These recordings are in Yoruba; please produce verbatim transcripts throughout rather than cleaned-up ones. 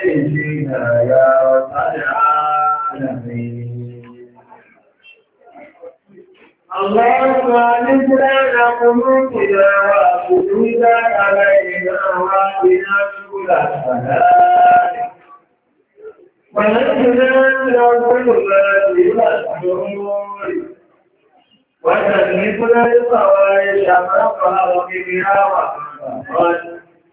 الصالحين يا رب العالمين. اللهم أعزنا لقلوبنا وأفضلنا علينا وأهدنا سبل السلام ونجنا من الظلمات إلى النور وجنبنا الفواحش ما ظهر منها وما بطن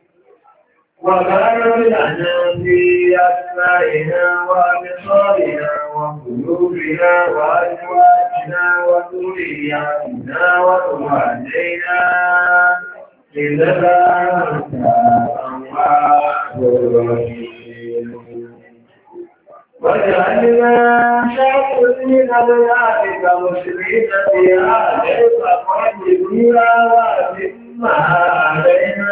وبارك لنا في أسمائنا وأبصارنا وقلوبنا وأزواجنا وذرياتنا وتب علينا إنك أنت التواب الرحيم. واجعلنا شاكرين لذلك مسلمين بها ليس قدرنا وأتمها علينا.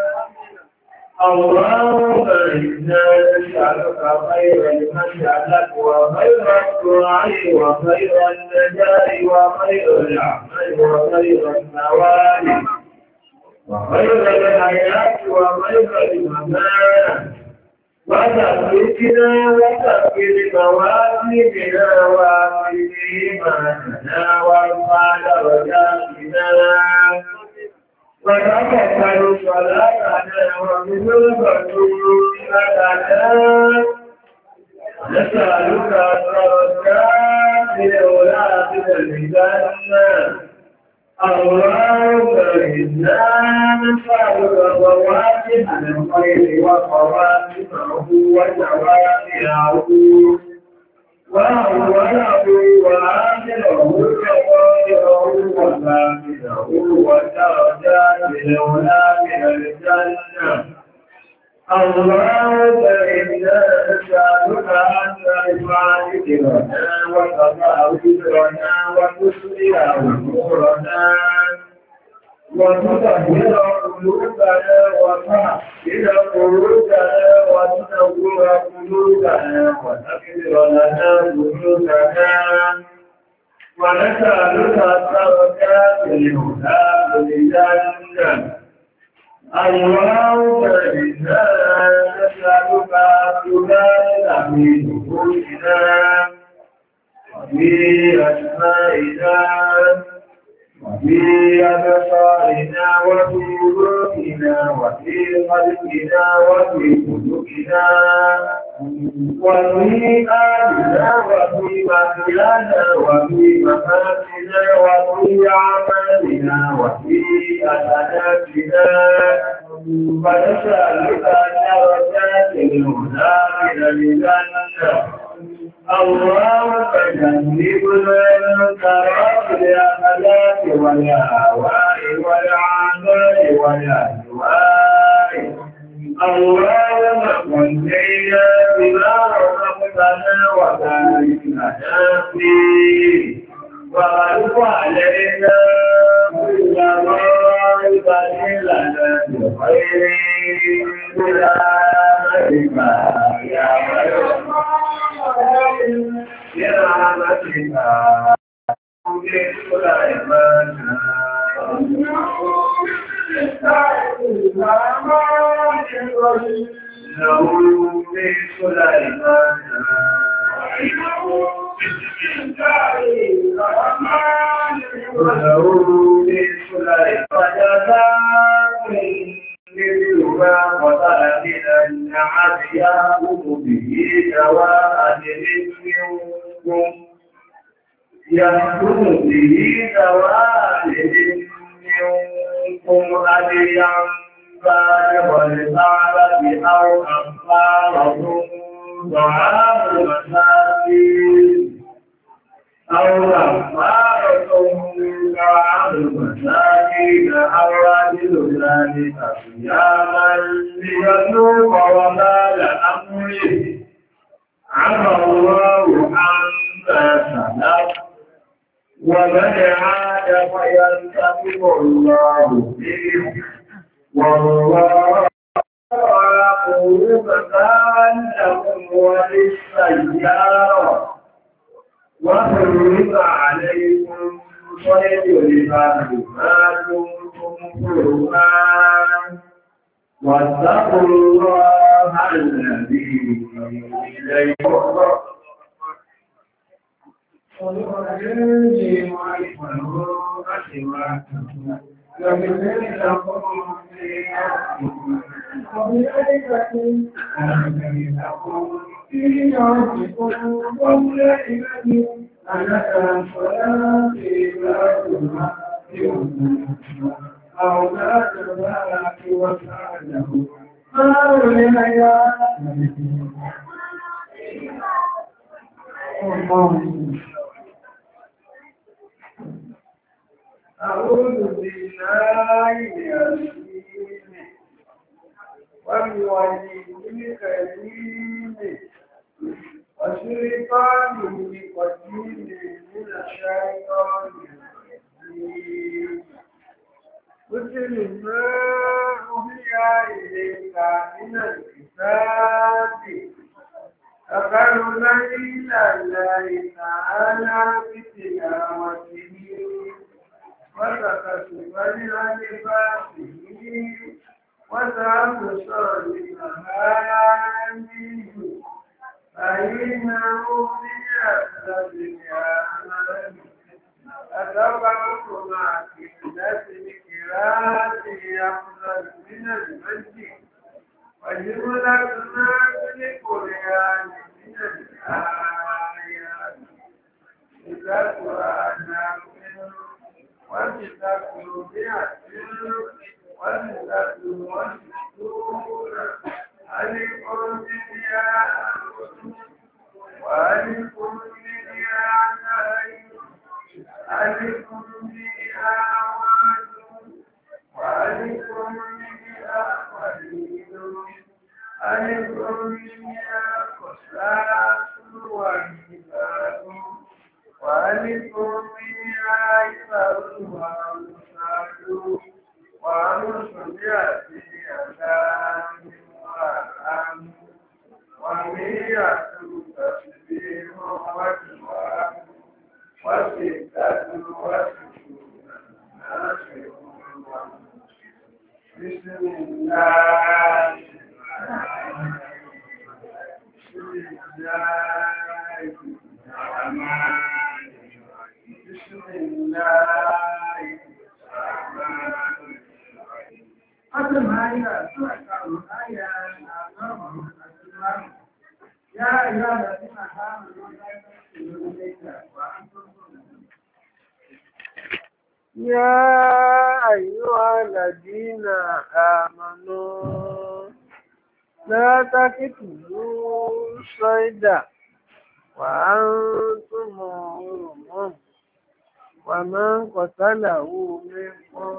اللهم إنا نسألك خير المسألة وخير الدعاء وخير النجاة وخير العمل وخير الثواب وخير الحياة وخير الممات وتثبتنا وتثبت موازيننا وأكرم إيماننا وارفع درجاتنا وتقبل صلاتنا ومنوب ذنوبنا نسألك الدرجات الأولى من الجنة. اللهم إنا نسألك فواتح الخير وخواتمه وجوامعه وأوله وآخره وظاهره وباطنه والدرجات الأولى من الجنة. اللهم إنا نسألك أن ترفع ذكرنا وتضع وزرنا وتسرع أمورنا وتطهر قلوبنا وتحسن قلوبنا وتنور قلوبنا وتغفر لنا ذنوبنا ونسألك الدرجات الأولى بالجنة. اللهم إنا نسألك تبارك في نفوسنا وفي أسمائنا وفي أبصارنا وفي روحنا وفي قلبنا وفي قلوبنا وفي آلنا وفي مكاننا وفي مفاتنا وفي أعمالنا وفي أسناتنا ونسألك درجات الهدى من الجنة. اللهم جنبنا المنكرات الأخلاق والأهواء والأعمال والأهواء. اللهم كلنا بما رزقتنا وبارك لنا فيه وغلق علينا كل غائب لنا بخير برحمتك يا رب برحمتك سليمان له في سليمان له في سليمان مثلما قتل من النعم يأخذ به سواء منكم يأخذ به سواء منكم أجرا بالغ الكعبة أو كفارة طعام مساكين أو كفارة طعام مساكين أو رجل ذلك صياما ليذوق وبال أمره عفى الله عما سلف ومن عاد فينتقم الله به والله يقول كأنكم وللسيارة وحرم عليكم صيد البحر ما كنتم حرما واتقوا الله الذي إليه تحشرون والذي وعده أسواقكم وبالذي تقوم في أرضكم وبذلك الذي تقوم في أرضكم وبذلك أنك صلاة إلهكما أو لا تبارك وسعده قالوا يا أعوذ بالله العظيم والولي الكريم وسلطانه القديم من الشيطان الرجيم مثل ما أوحي إليك من الكتاب أقرنا إلى الله تعالى بتلاوته وتكسبا لباسه وتعبصا لمهامه فإنه من أسلم الأعمال أتبعك مع قلة القراءة أفضل من المجد وجملة ما في القرآن من الآيات إذا قرآن وستة مئة وستة وستون ألف مليار وألف مليار ألف مليار وألف مليار وليد ألف مليار قصاص وحساب وألف مليار وأمثال وأمثلة أذان وأم ومئة تسبيح وجواب وستة وستون ناصر بسم الله بسم الله الرحمن بسم الله الرحمن الرحيم آية سورة آية يا أيها الذين آمنوا لا تقتلوا النساء وأنتم يا أيها الذين آمنوا لا تقتلوا الصيد وأنتم حرم ومن قتله منكم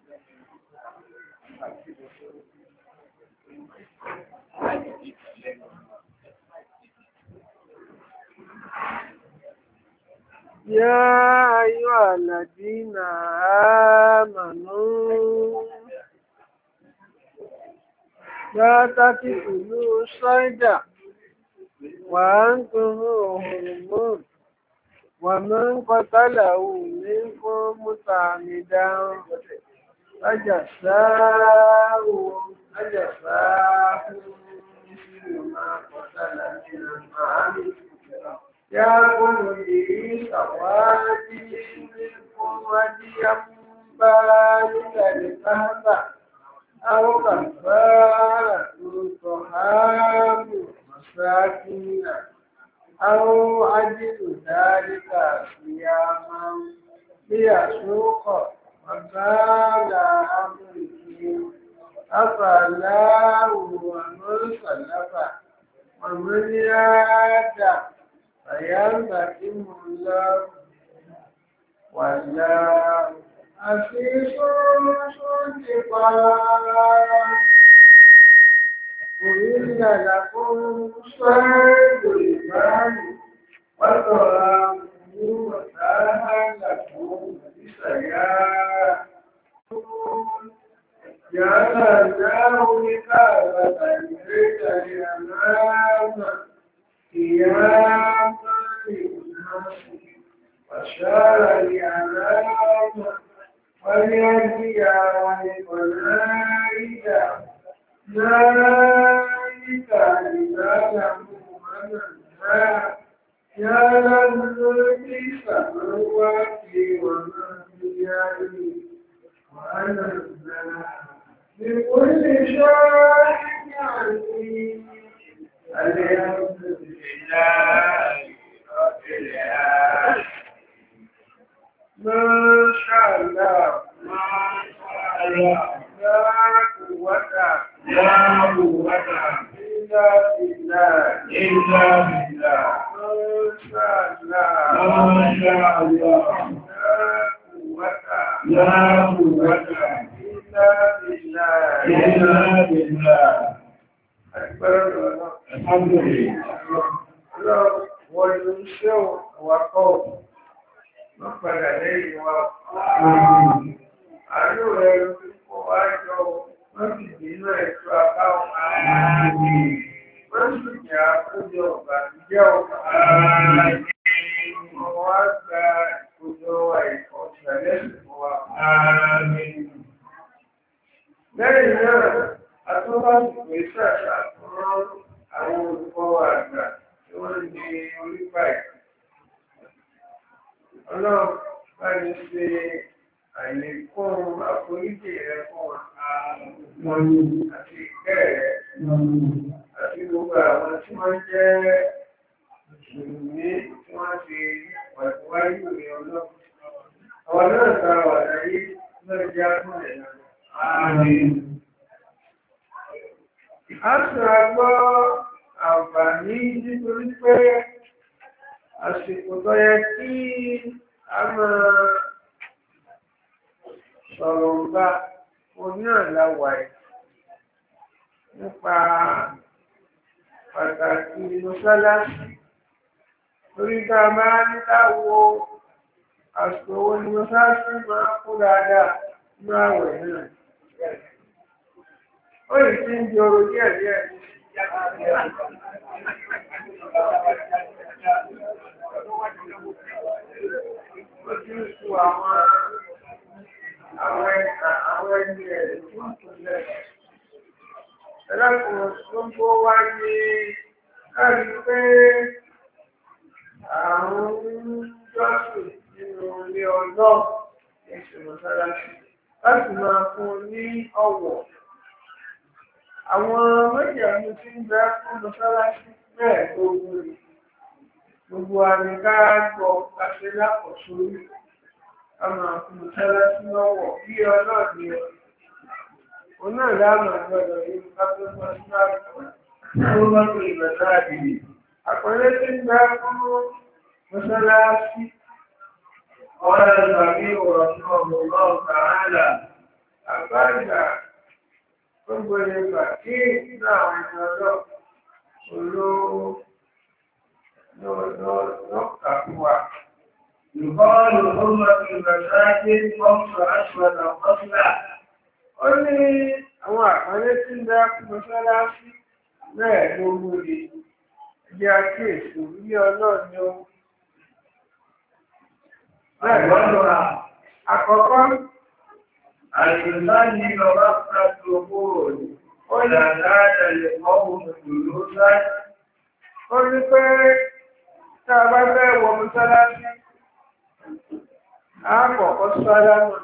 يا أيها الذين آمنوا لا تقتلوا الصيد وأنتم حرم ومن قتله منكم متعمدا فجزاء فجزاء مثل ما قتل من النعم يأكل به سواد منكم وديا بالغ الكعبة أو كفارة طعام مساكين أو عدل ذلك صياما ليسوق وبال أمره أفلا ومن سلف ومن ياد فينتقم الله والله عزيز ذو انتقام أحل لكم صيد البحر وطعامه متاعا لكم وللسيارة جعلناه ركابة ليس لأمام قياما للناس وشار لأمام وليهدي ولقلائد بكل شاهد عليم الحمد لله رب العالمين ما شاء الله ما شاء الله لا قوة لا قوة إلا بالله إلا بالله ما شاء الله ما شاء الله لا قوة إلا بالله إلا بالله أكبر الله الحمد لله الله وينشئ وقوم نقبل عليه وقوم àánú rẹ̀ ló fi kó wá jọ wọ́n sì dínú ẹ̀tọ́ àbáwọn ààrẹ wọ́n sì jẹ́ àkójọ ìbànújẹ́ ọ̀pá ààrẹ wọ́n wá gba ìkójọ àìkọ́ ìṣẹ̀lẹ̀ fún wa ààrẹ. Lẹ́yìn náà, a tún bá sì pé ṣàṣà fún àwọn olùkọ́ àgbà tí wọ́n ní orí báyìí. Ọlọ́run bá ní ṣe àlékún àforíjì rẹ̀ fún wa àti ìkẹ́ rẹ̀ àti gbogbo àwọn tí wọ́n jẹ́ ìṣòlùmí tí wọ́n ti wàtíwáyé rẹ̀ ọlọ́run. Àwọn náà ta wà láyé náà jẹ́ àkúnlẹ̀ náà. A sọ̀rọ̀ gbọ́ àǹfààní nítorí pé àsìkò tó yẹ kí a máa sọ̀rọ̀ ń bá oní àláwà ẹ̀ nípa pàtàkì mọ́sálásí lórí ká máa ní láwo àsìkò owó ni mọ́sálásí máa kú dáadáa ní àwẹ̀ náà. Ó yìí tí ń di oró díẹ̀ díẹ̀ ó ti ń kú àwọn àwọn ẹni ẹ̀ tó ń tó lẹ́yìn. Ẹlẹ́kùnrin tó ń bó wá ní káàrí pé àwọn jọ́sìn nínú ilé ọlọ́ ìṣòro sáráṣì láti máa fún ní ọ̀wọ̀. Àwọn méjì àmì tí ń bẹ fún mọ́sálásí mẹ́ẹ̀ẹ́dógún ni. Gbogbo àmì ká gbọ́ àṣẹ lápọ̀sórí. Ọmọ mọ́sálásí lọ́wọ́ bí ọlọ́ọ̀ni ọ̀. Òun náà dáàmà gbọ́dọ̀ yìí kápẹ́ mọ́sálásí tó bá tó ìbẹ̀rẹ̀ àdìyí. Àpẹẹrẹ tí ń bẹ fún mọ́sálásí. Ọ̀rẹ́ ìgbàgbé ọ̀rọ̀ ní ọmọ ọlọ́ọ̀ta ààlà. Àgbàgbà gbogbo ìgbà kí nínú àwọn ẹni ọlọ́ olóòkà fún wa. يقال حرمة المساجد خمس عشرة فصلا. Ó ní àwọn àpẹẹrẹ tí ń dá mọ́sálásí mẹ́ẹ̀ẹ́dógún ni ẹjẹ́ àkíyèsí ilé ọlọ́ọ̀ni ó. Àkọ́kọ́, àìsàní lọ́wọ́ pàtàkì owó rẹ̀, ó yà dáadáa lè mọ́ ohun ìlú láì. Ó ní pé tá a bá fẹ́ wọ mọ́sálásí, àkọ́kọ́ sálámà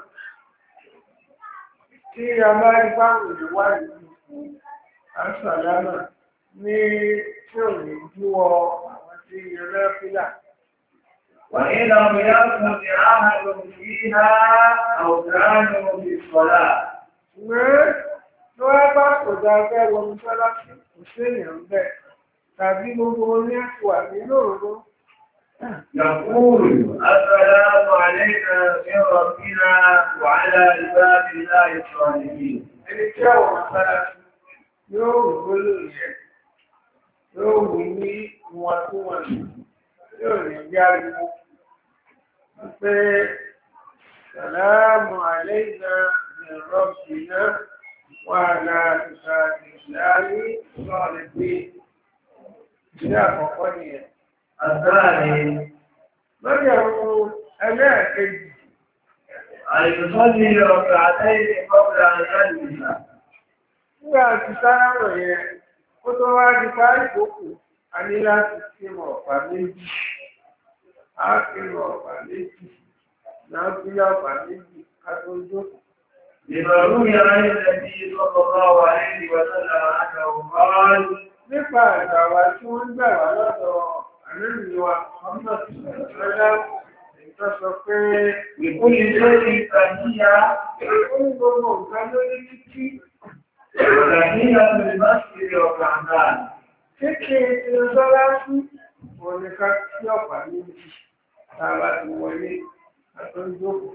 tí a bá rí báwọn ìwà ìlú àṣàlámà ní tí ò ní júwọ àwọn tí yẹrẹ fílà. وإن لم يكن أحد فيها أو كانوا بالصلاة. Tó wá bá kò dáadáa wọ mọ́sálásí kò sí ènìyàn bẹ́ẹ̀ tàbí gbogbo oní ẹ̀kọ́ àbí lóòrò. يقول السلام علينا من ربنا وعلى عباد الله الصالحين. Ẹni tí àwọn mọ́sálásí yóò rò gbólóhùn yẹn, yóò wù ní ìwọ̀ntúnwọ̀nsì, yóò ní jáde pé sàlámù àlẹ́yìnà ní rọ́bìnà wà láti sáàdì láàrí sọ́ọ̀lẹ̀ pé iṣẹ́ àkọ́kọ́ nìyẹn. Àtàrí lọ́jọ́ ohun ẹlẹ́ẹ̀kejì. Àìsàn ní ọ̀gá àtẹ́yìn ọ̀gá àyájìlá. Nígbà tí sáàrùn yẹn, ó Kó tó wá di parí ìjókòó, a ní láti kírun ọ̀pá méjì. A kírun ọ̀pá méjì. Náà kí ọ̀pá méjì ká tó jókòó. لمروي عن النبي صلى الله عليه وسلم أنه قال nípa ìgbàwà tí wọ́n gbà wá lọ́dọ̀ àlẹ́lùwà ọmọ ìṣẹ̀lẹ̀ ìtọ́sọ pé ìkúlé lórí ìtàjíyà ó ní gbogbo nǹkan lórí títí ìrọ̀lẹ́yà lórí má sí ọ̀pá náà kéèkéé tí ó sọ́lá sí òníká tí ọ̀pá méjì tààrà ti wọlé àtọ́jókòó.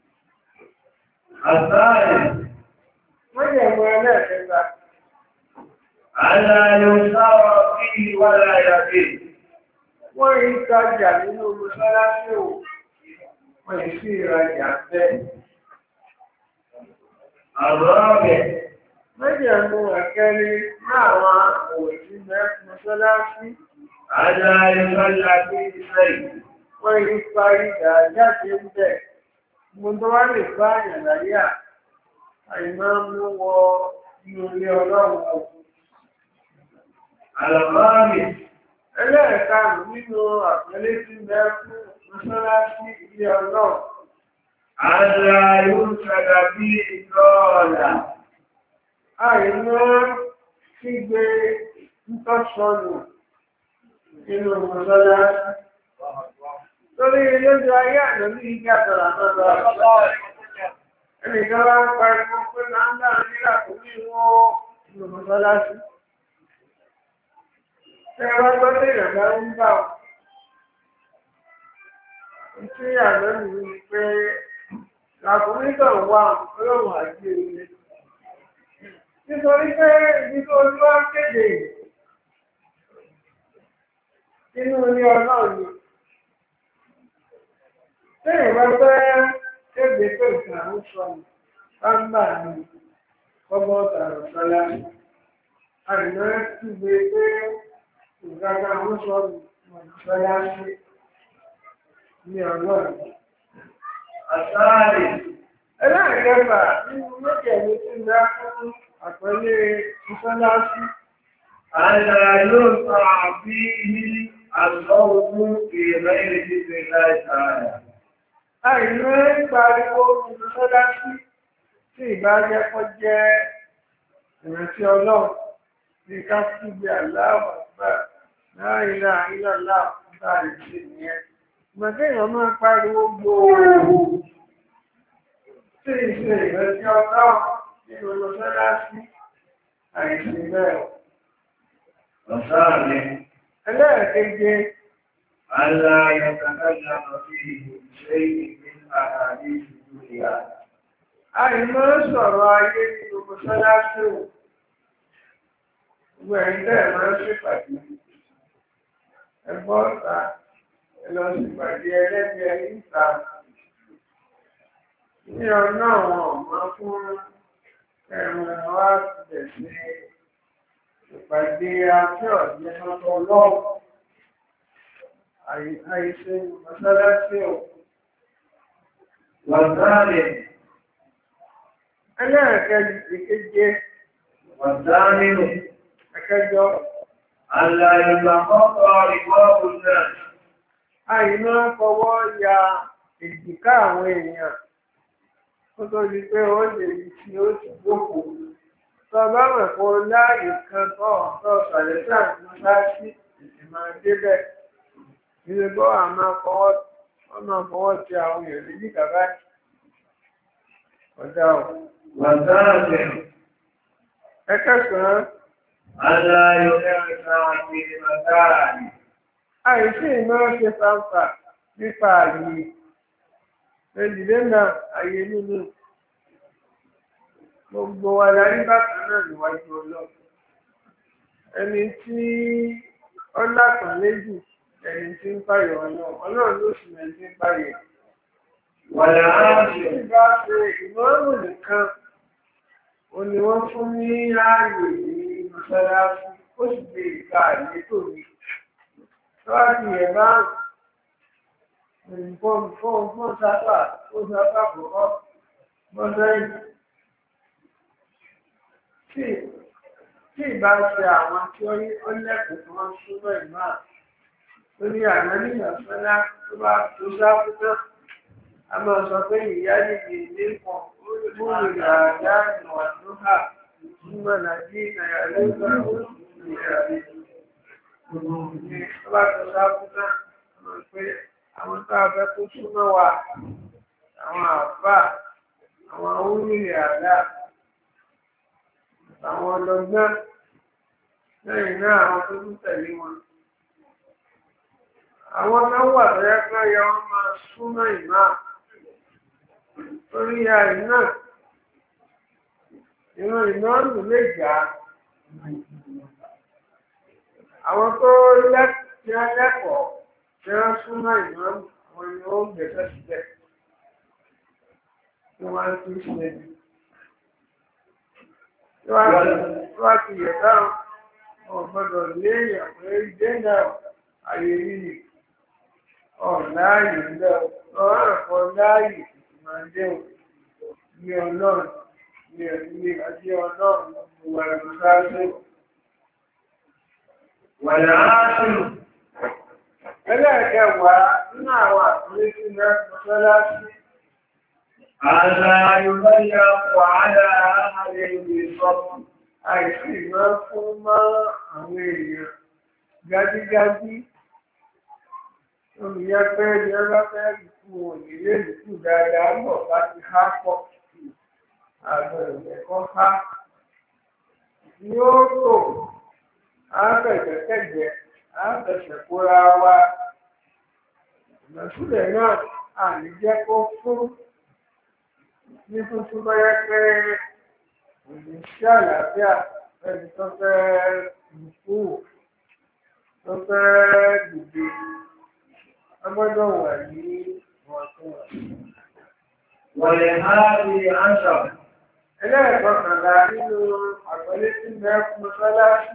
àtàrẹ wọ́n yẹ̀ mọ́ ẹlẹ́ẹ̀kẹta àlà yóò sáwọ́ kí wàlá yàgbé wọ́n yí tajà nínú mọ́sálásí ò wọ́n yí sí ìrajà bẹ́ẹ̀. àrọ́ọ̀bẹ̀ Mẹ́jẹ̀mú ẹ̀kẹ́rin láwọn òwòsí mọ́sálásí. àlà yóò lágbé ìsẹ́yìn Wọ́n yí parí ìdájáde ń bẹ̀. Mo tó wá lè bá ìrìnàyà àìmọ́ mú wọ inú ilé ọlọ́run. àlọ́bàámi Ẹlẹ́ẹ̀karùn-ún nínú àpẹẹlẹ́ tí ń bẹ fún mọ́sálásí ilé ọlọ́run. àlà yóò ṣàdá bí ìtọ́ọ̀lá Àìmọ́ kígbe ńtọ́sọnù nínú mọ́sálásí. Torí lójú ayé àná ní ìjà tọ̀rọ̀ àmọ́ lọ. Ẹnìkan wá ń pariwo pé máa ń dáhùn nígbà tó ní wọ́n nínú mọ́sálásí. Ṣé ẹ bá gbọ́ sí ìrànlá ń bà ọ́? Tí àná nìyí ni pé làkúnmí kan wà ọlọ́run àti èyí. Nítorí pé ibi tó ojú wá kéde inú ilé ọlọ́run ni. Téèyàn bá fẹ́ kéde pé ìtàn àwọn sọnù bá ń bà ní ọgbọ́n ọ̀tàrọ̀ sọ́lá. Àrìnà túgbe pé ìgbàgbà àwọn sọnù sọ́lá sí ní ọlọ́run. àtàrẹ Ẹlẹ́ẹ̀kẹfà nínú méjèèjì tí ń dá fún àpẹẹlẹ mọ́sálásí. àlà yóò sọ bí ní àlọ́wọ́ ìrẹ́ ìrẹ́lẹ́ láìsáàrẹ̀ Àìní pariwo mọ́sálásí tí ìbájẹ́kọ́ jẹ́ ìrántí ọlọ́run ní ká síbi aláwọ̀ àgbà láìlà ìlàlá bá lè ṣe nìyẹn. Ìgbàkéèyàn máa pariwo gbòòrò tí ìṣe ìrántí ọlọ́run nínú mọ́sálásí àìsí bẹ́ẹ̀. ọ̀sáàrẹ̀ Ẹlẹ́ẹ̀keje àlà yàtàkàjà sí ìṣẹ́ ìgbìn àhàdí ìdúnyà àìmọ́ sọ̀rọ̀ ayé nínú mọ́sálásí ò. Gbogbo ẹ̀yin tẹ́ máa ń ṣèpàdé. Ẹgbọ́n ọ̀tá ẹ lọ ṣèpàdé ẹlẹ́gbẹ̀ẹ́ níta. Ní ọ̀nà àwọn ọ̀mọ́ fún ẹ̀rùn wá tilẹ̀ sí ìpàdé afẹ́ ọ̀gbẹ́ lọ́tọ̀ ọlọ́run. Àìṣe mọ́sálásí ò. wàzáàrẹ̀ Ẹlẹ́ẹ̀keje wàzáàrínù ẹ̀kẹjọ àlà ìgbàkọ́kọ́ ìgbọ́kù náà àìmọ́ fọwọ́ ya èjìká àwọn èèyàn kó tó di pé ó lè fi ó ti gbókòó. Tọ́ bá mọ̀ pé ó láàyè kan tọ́ ọ̀tọ́ ṣàlẹ́sà mọ́sáàsì ìsìn máa débẹ̀. Ilé gbọ́ àmọ́ fọwọ́ wọ́n máa fọwọ́ ti àwọn èèyàn ní kàbá ọ̀dà ọ̀. wàzáàrẹ̀ Ẹ̀kẹsàn-án àlà yọ̀lẹ́rìnká àti ìmọ̀táàrí àìsí ìmọ̀ ṣe fàǹfà nípa àyè. Ẹ̀dìdẹ́nà àyè nínú gbogbo wa la rí bákan náà níwájú ọlọ́run. Ẹni tí ó lápá méjì ẹni tí ń pààyàn ọlọ́run ọlọ́run ló sì mẹ́rin tí ń pààyàn. wàlà áàṣẹ Tí bá ṣe ìmọ̀ọ́mù nìkan ó ní wọ́n fún ní ààyè ní mọ́sálásí ó sì gbé ìka àyè tó ní. Tọ́wájú yẹn bá nǹkan fún fún sábà ó sábà kọ̀ọ̀kan bọ́ sẹ́yìn. Tí tí ìbá ṣe àwọn tí ó lẹ́kọ̀ọ́ tí wọ́n súnmọ́ ìmọ̀ tó ní àná nígbà sọ́lá tó bá tó sáfù náà a máa sọ pé ìyá nìyí ilé kan múlò dáadáa ìwà tó hà nígbà nàìjí nàìjíríà ló bá ó sì rẹ̀ ní tó bá tó sáfù náà a máa pé àwọn tó a fẹ́ kó súnmọ́ wa àwọn àbá àwọn orílẹ̀ àdá àwọn ọlọ́gbọ́n lẹ́yìn náà àwọn tó tún tẹ̀lé wọn. Àwọn kan wà lọ́yẹ́ pé ọyọ wọn máa súnmọ́ ìmá torí àì náà ìran ìmọ̀ọ́nù lè jà á. Àwọn tó lẹ́kọ̀ọ́ tí wọ́n súnmọ́ ìmọ̀ọ́nù àwọn ni ó ń gbẹ̀sẹ̀ síbẹ̀ tí wọ́n á tún ṣe ní. Tí wọ́n ti yẹ̀ dáhùn ọ̀gbọ́dọ̀ léèyàn pé jẹ́ńdà àyè nínú ọ̀láàyè ńlẹ̀ ọ̀rọ̀ ẹ̀kọ́ láàyè máa jẹ́ ní ọlọ́run ní ẹ̀mí àti ọlọ́run ìwà ìrúsáṣẹ́. Wàlá áṣùlù. Ẹlẹ́ẹ̀kẹwàá nínú àwọn àkúrẹ́ sí mọ́sálásí. Àlà Yorùbá yà wà á ààrẹ ìwé sọ́kù. Àìsí máa fún mọ́ àwọn èèyàn gájígájí. Olùyẹ pé ní ọlọ́ fẹ́ ìkú ònílé ìkú dáadáa bọ̀ bá ti há pọ̀ àgbẹ̀ ẹ̀kọ́ há. Yóò tò áfẹ̀jẹ̀kẹ̀jẹ̀ áfẹ̀ṣẹ̀kóra wa. Ìlọsílẹ̀ náà àní jẹ́ kó fún ní tuntun bá yẹ pé òní sí àlàáfíà ẹni tó fẹ́ ìkú tó fẹ́ dìde. Agbọ́dọ̀ wà ní wọ̀ntúnwọ̀nsì. Wọ̀lẹ̀ máa rí àṣà. Ẹlẹ́ẹ̀kọkànlá nínú àgbọ́lé tí mẹ́ fún mọ́sálásí.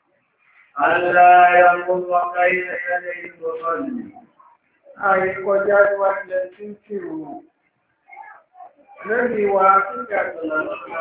Aláyà mọ́mọ́ káyé ẹlẹ́ ìlú ọ̀sọ́lì. Àìkọjá wájẹ tí ń kìrò. Lẹ́bí wa kíkà tọ̀lá lọ́nà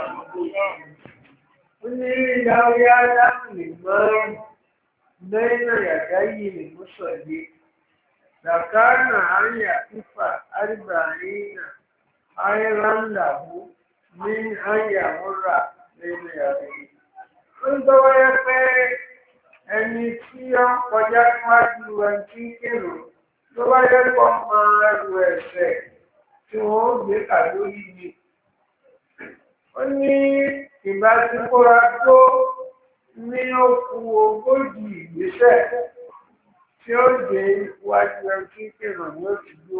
ó ní ìyáwó yá láti lè mọ́ lẹ́yìn àyàgá yìí lè mú sọ̀dé. لكان أن يقف أربعين خيرا له من أن يمر بين يديه. Nítorí wáyé pé ẹni tí ó ń kọjá níwájú ẹni tí kèrò tó wáyé pọ̀ máa ru ẹ̀ṣẹ̀ tí wọ́n ó gbé kà lórí ni. Ó ní ìbáṣepọ̀ra tó ní ó kù ogójì ìgbésẹ̀. Tí ó dé iwájú ẹkí kìrò ní oṣù gbó.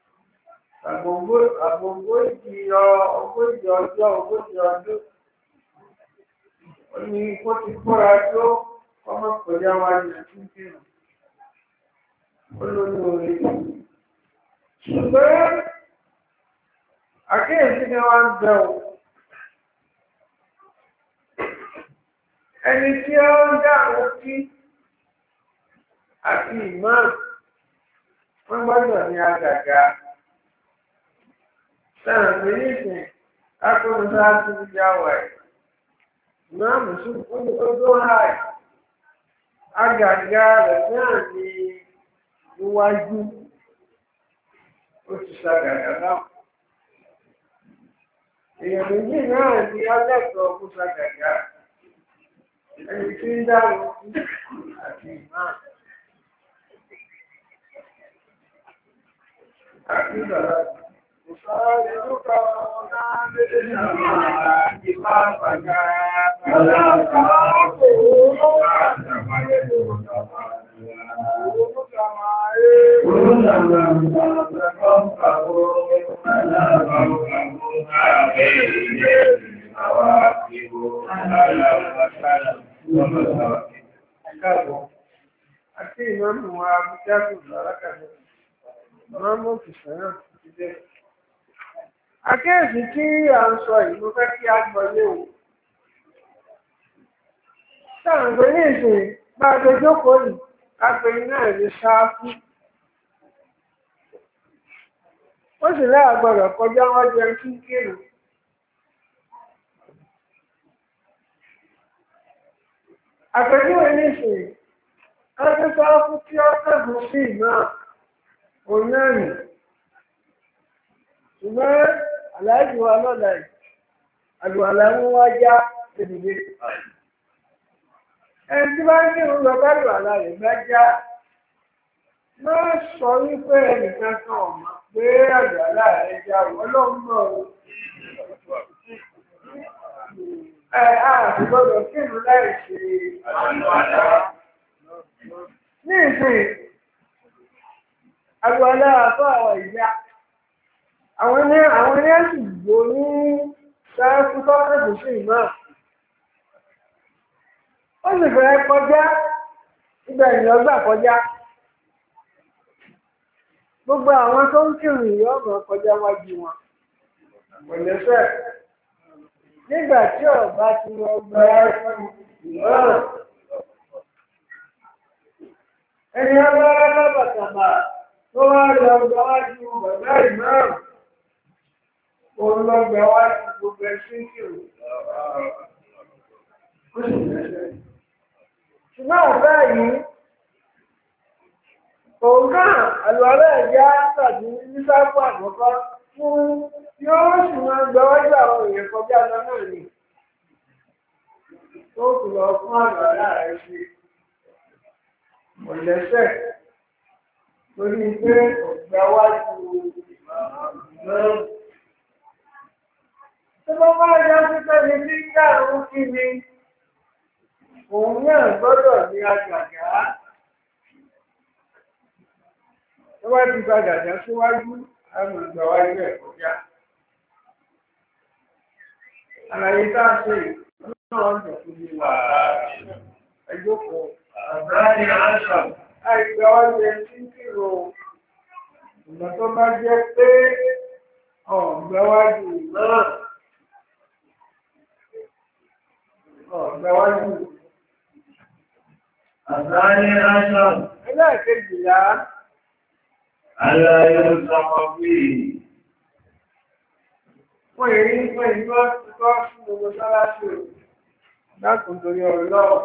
Àgbòǹgójì ogójì ọjọ́ ogójì ọdún. Ó ní kó ti kóra tó ọmọ pẹ̀lú àwọn ẹkí kìrò. Ó lórí orí. Ṣùgbọ́n àkíyèsí ni wọ́n ń bẹ̀ wò. Ẹni tí ó ń dá àwọn kí àti ìmáà wọ́n gbọ́dọ̀ ní àgàgà sáà pé nísìn kákòrò sáájú ìyáwó ẹ̀ ìmáà mùsùlùmí tó háì àgàgà rẹ̀ náà ní iwájú ó ti ṣàgàgà náà èèyàn méjì náà ní ọlẹ́tọ̀ọ́ kó ṣàgàgà ẹni tí ń dáhùn àti ìmáà. يسألك ونعمل السماء إمامك ولا تعقوا Àti ìmọ̀mù wa Abújáàbù lọ́lákàtà. Mọ́mú kìsànà ti dé. Akéèsì tí à ń sọ yìí mo fẹ́ kí a gbọ́ léwu. Sáàgbé ní ìsìn bá a dojókòó yìí, a pe iná ẹ̀ ní ṣááfù. Ó sì láà gbọ́dọ̀ kọjá wọ́n jẹ kíkìrì. àpèjúwe nísìnyí akẹ́kọ̀ọ́ fún kí ọ́ kẹ́kọ̀ọ́ sí ìmọ̀ òun náà nì ṣùgbọ́n aláìsí wa lọ́la yìí àlùwàlà ń wá já ìdílé ẹni tí bá ń kírun lọ bá àlùwàlà rẹ̀ bá já máa sọ wípé ẹnìkan kan ọ̀mà pé àlùwàlà rẹ̀ já ọlọ́run náà o ẹ á sì gbọ́dọ̀ kírun láì ṣe àlùwàlà ní ìsìn àlùwàlà àtọ́ àwọn ìyá àwọn ní àwọn ní ẹ̀sìn ìgbò ní sáyẹ́fù tọ́kẹ́tù sí ìmọ̀ ó sì fẹ́ kọjá ibẹ̀ ènìyàn gbà kọjá gbogbo àwọn tó ń kírun ìyá ọ̀nà kọjá wájú wọn kò lẹ́sẹ̀ nígbà tí ọba ti lọ gba ìmọ̀ràn ẹni ọlọ́rọ́ lábàtàbà tó wá lọ gba wájú bàbá ìmọ̀ràn òun lọ gba wájú gbogbo ẹ̀sìn kírun ó sì lẹ́sẹ̀. ṣùgbọ́n ọ̀fẹ́ yìí òun náà àlùwàlá ẹ̀já tàbí nísàkó àkọ́kọ́ fún yóò sì máa gbọ́wọ́jú àwọn èèyàn kọjá lọ náà ni tó kù lọ fún àlùwàlá rẹ̀ ṣe ọ̀lẹ́sẹ̀ lórí pé ọ̀gbà wájú náà. tí wọ́n máa yọ sí pẹ́ni tí káàrún kí ni òun náà gbọ́dọ̀ ní àgàgà tó bá ti gba àgàgà síwájú àwọn ìgbà wájú ẹ̀ kọjá. àlàyé tá a ṣe náà ń dọ̀ fún mi wà ẹjọ́ kan àbúráyé àṣà àìgbà wájú ẹ̀ tí ń kírò ìgbà tó bá jẹ́ pé ọ̀gbà wájú náà ọ̀gbà wájú àbúráyé àṣà ẹlẹ́ẹ̀kejìlá aláyé sọmọ bí wọ́n èrí ń pè ní wọ́n ti kọ́ fún gbogbo sáláṣí o dákùn torí ọ̀rọ̀ lọ́wọ́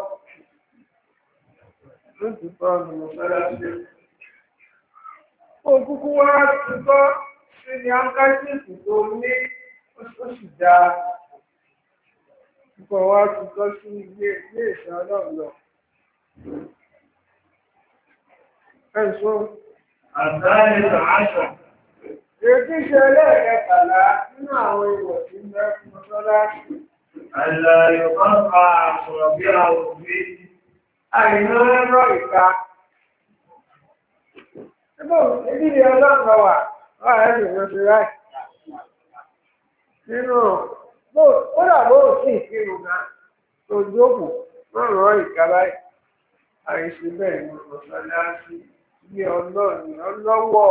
ló ti kọ́ gbogbo sáláṣí o kúkú wá ti kọ́ sí ni áńkáṣíìsì tó ní ó sì dá púpọ̀ wá ti kọ́ sí ilé ìṣẹ́ ọlọ́run lọ ẹ̀sùn الثالث عشر èdè ìṣẹ̀lẹ̀ ẹ̀kàlá nínú àwọn ìwọ̀ tí ń bẹ fún mọ́sálásí. ألا يقطع أصابعه فيه àìná ẹ̀rọ ìka. Ebi ni ọlọ́run wà wà ẹ̀rì ìrọ̀sẹ̀ ráì. Nínú kódà bó sì kírun náà tó jókòó lọ́rọ̀ ìka báyìí. Àìsí bẹ́ẹ̀ ni mọ́sálásí ní ọlọ́run ọlọ́wọ́.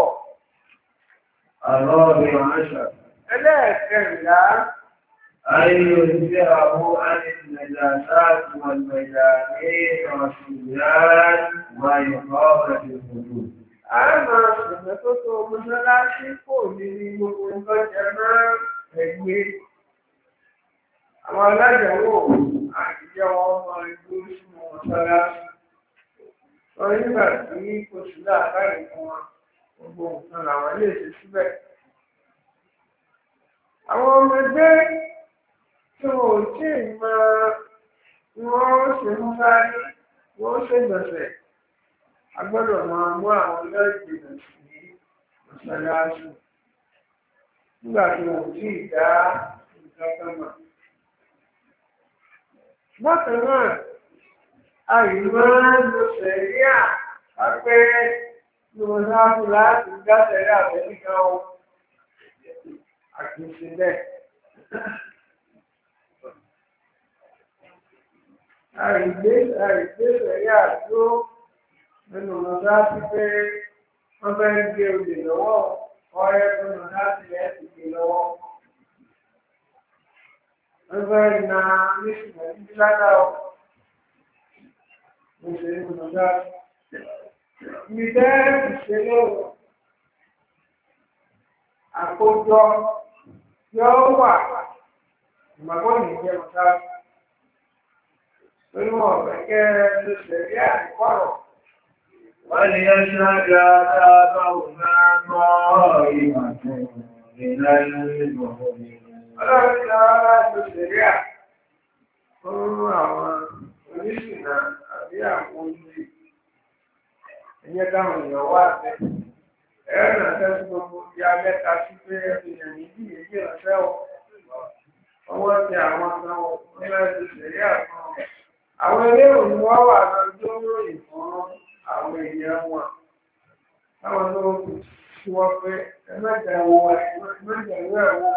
الرابع عشر ẹlẹ́ẹ̀kẹrìnlá أن ينزعه عن النجاسات والمجاميع والصبيان وإقامة الحدود. a máa ṣègbè tó tó mọ́sálásí kò ní gbogbo nǹkan jẹ mọ́ ẹgbẹ́. àwọn alájẹwò àtijọ́ wọn máa gbé sínú mọ́sálásí. wọ́n nígbà tí kò sí láàárín fún wọn gbogbo nǹkan làwọn lè ṣe síbẹ̀. àwọn ọmọ ẹgbẹ́ tí wọn ò tí ì máa wọ́n ṣe ń sáré wọ́n ṣègbọ̀nsẹ̀ a gbọ́dọ̀ máa mú àwọn lọ́ọ̀dìnà sí mọ́sálásí nígbà tí wọn ò tí ì dá nǹkan kan mọ̀. bákan náà àyùmọ́ ló ṣẹ̀ríà pápẹ́ ní mọ́sálásí láti dá ṣẹ̀ríà àbẹ́nìkan o àkíyèsí bẹ́ẹ̀. àìgbé àìgbé ṣẹ̀ríà tó nínú mọ́sálásí pé wọ́n fẹ́ ń gbé olè lọ́wọ́ ọ̀rẹ́ fún mọ́sálásí ẹ̀ ti gbé lọ́wọ́. wọ́n fẹ́ na nísìnyí ní ládà ọ́ mo ṣe ní mọ́sálásí. mi bẹ́ẹ̀ ìṣẹ̀lẹ̀ àkójọ yóò wà ìgbàgbọ́ nìyẹn mọ́sálásí. torí wọn fẹ́ kẹ́ ló ṣẹ̀rí àìkọ́rọ̀. Wọ́n ni ẹ ṣáájá dáadáa máa mọ́ ìmọ̀tún ìlànà ìgbọ̀n omi. Ọlọ́run ti ara ló ṣẹ̀rí à fún àwọn oníṣìnà àbí àwọn olùdí. Ẹ̀yẹ́ káwọn èèyàn wá bẹ́ẹ̀. Ẹ̀rọ náà tẹ́sí gbogbo bí alẹ́ka sí pé èèyàn méjì méjì ọ̀sẹ́ ọ̀. Ọwọ́ ti àwọn kan nílẹ̀ ti ṣẹ̀rí àfọ́n. Àwọn ilé òní wọ́n wà lọ́jọ́ ròyìn fún àwọn èèyàn wọn. Táwọn tó fi wọ́n pé ẹgbẹ́jà wo ẹgbẹ́jà ìwé ẹ̀wọ̀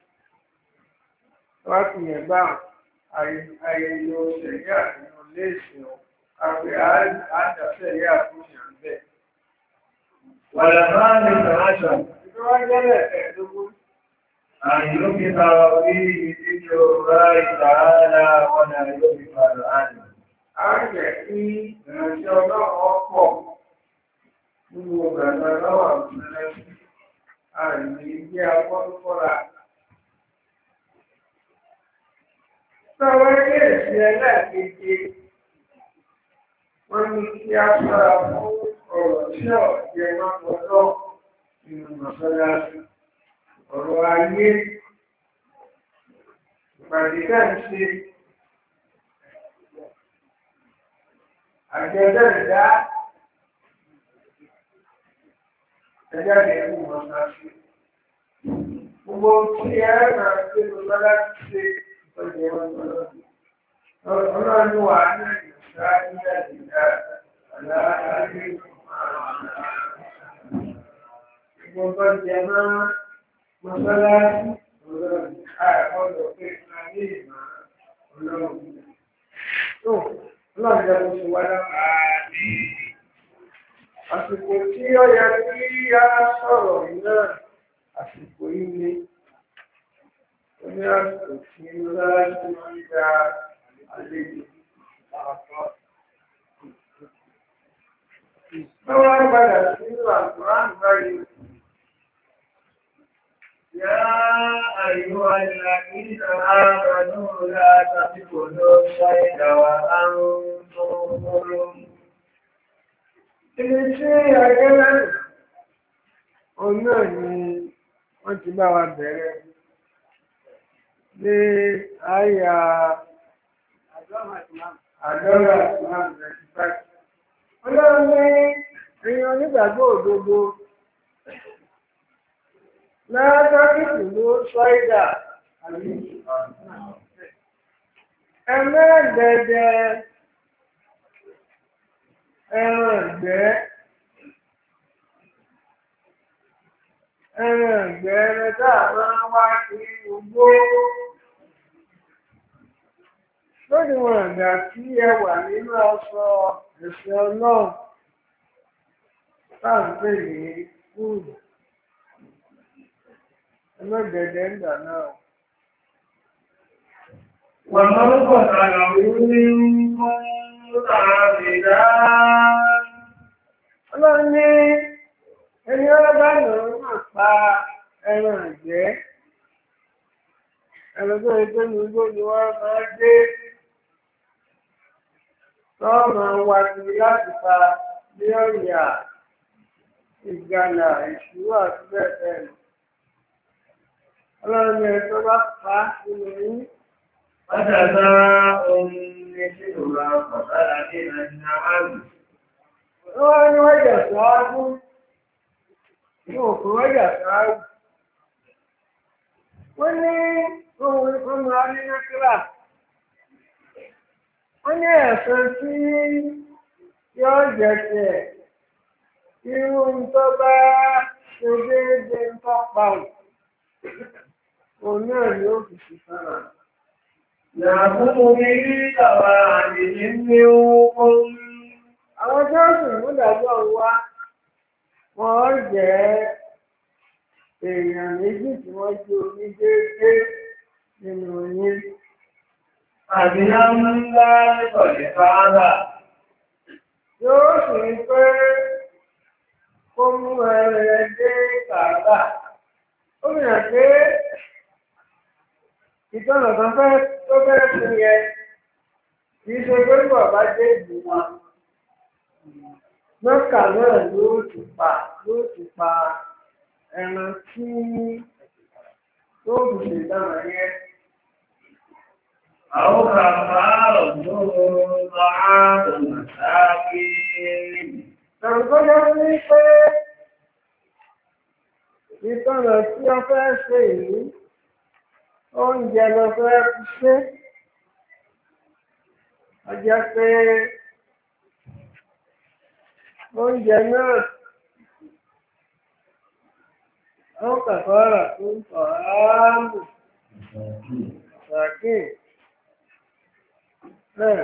wá ti yẹn gbà ayẹyẹ ṣẹ̀rí àfihàn léèṣì ọ̀. Àpè àjàṣẹ̀rí àfihàn bẹ́ẹ̀. Wàlàmáà ní ìtàláṣà. Ìjọba jẹ́lẹ̀ ẹ̀ẹ́dógún. أن يكثر فيه ذكر الله تعالى ولا يغفل عنه. Ààrẹ kí ìrìnàjò ọlọ́pọ̀ pọ̀ nínú ọgbàgbà lọ́wọ́ àbúrẹ́ àìní jẹ́ agbọ́dúkọ́ra. Sọ́wọ́ ilé ìsìn ẹlẹ́ẹ̀keje, wọ́n ní kí a ṣọ́ra fún ọ̀rọ̀ tí ọ̀jẹ̀ máa pọ̀lọ́ nínú mọ̀sálásí. Ọ̀rọ̀ ayé ìpàdé náà ń ṣe àjẹ́jẹ́ ìdá ẹjáde ẹ̀kú wọn náà ṣe. Gbogbo tí ẹ máa gbé lọ lọ́lá ti ṣe ìtọ́jú ẹ̀wọ̀n lọ́lọ́. Ọlọ́run wà ní ìṣá nígbà ìdá àlàáfíà gbogbo jẹ máa mọ́sálásí ọlọ́run àìkọ́lọ̀ pé a ní ìmọ̀ ọlọ́run. Tó ọlọ́run jẹ́ kó ṣe wá láti àsìkò tí ó yẹ kí á sọ̀rọ̀ náà àsìkò yìí ni ó ní àsìkò tí mọ́sálásí máa ń gba àlejò. Lọ́wọ́ ń padà sínú àkùrán báyìí. يا أيها الذين آمنوا لا تقتلوا الصيد وأنتم حرم. Ibi tí agẹ́lẹ́ òun náà ni wọ́n ti bá wa bẹ̀rẹ̀ ní àyà àdọ́rà ìsìlámù ninety-five. Ọlọ́run ní èèyàn onígbàgbọ́ òdodo láàárín ló ṣọ́ìdà ẹ̀mẹ́ẹ̀dẹ̀dẹ̀ ẹran ẹ̀gbẹ́ ẹran ẹ̀gbẹ́ ẹran tá a máa wá sí gbogbo lórí wọn àgbà tí ẹ wà nínú aṣọ ẹ̀sìn ọlọ́run tá à ń pè ní fúùdù. Ẹlọ́dẹ̀dẹ̀ ń dà náà. Wà máa ń pọ̀ tààrà orí ń mọ́ tààrà dá. Ọlọ́run ní ẹni ọlọ́bá náà máa pa ẹran ìgbẹ́. Ẹran tó ń tó ní igbó ni wọ́n máa dé. Wọ́n máa wá sí láti pa bí ọ̀yà, ìgalà, ìṣúwà àti bẹ́ẹ̀ bẹ́ẹ̀ lọ. Ọlọ́run ẹ̀ tó bá pa nínú yín. Pátákà ohun ní sínú ra pàtàkì ní ìrìnà àrùn. Wọ́n ní wọ́n jà sáájú. Ní òkú wọ́n jà sáájú. Wọ́n ní ohun ọmọ alínàkírà. Wọ́n ní ẹ̀sán tí yóò jẹ tẹ̀. Irú ń tó bá ṣe déédéé ń tọ́pa ò. Òun náà ni ó fi ṣe sára. Yàkúmù mi rí àwọn àdìyí ní ohun. Àwọn tó sì mú dájọ́ wá, wọ́n jẹ́ èèyàn méjì tí wọ́n jẹ́ oní déédéé nínú yín. Àdìyá ńlá ìtọ̀lẹ̀ fáádà. Yóò sì ń pé kó mú ẹrẹ dé kàrà. Ó mìíràn pé ìtọ́nà kan fẹ́ tó fẹ́ fún yẹ kì í ṣe pé bàbá dé ìlú wọn mọ́kà náà ló ti pa ló ti pa ẹran tí tó fi ṣèdáná yẹn. àwọn kàfà ọ̀dọ́ ààrùn sáàkì. Ẹ̀rùn tó jẹ́ ní pé ìtọ́nà tí wọ́n fẹ́ ṣe yìí oúnjẹ lọ fẹ́ fi ṣe. Ó jẹ́ pé oúnjẹ náà ó kàkọ́ rà tó ń tọ̀ áàmù ṣàkí bẹ́ẹ̀.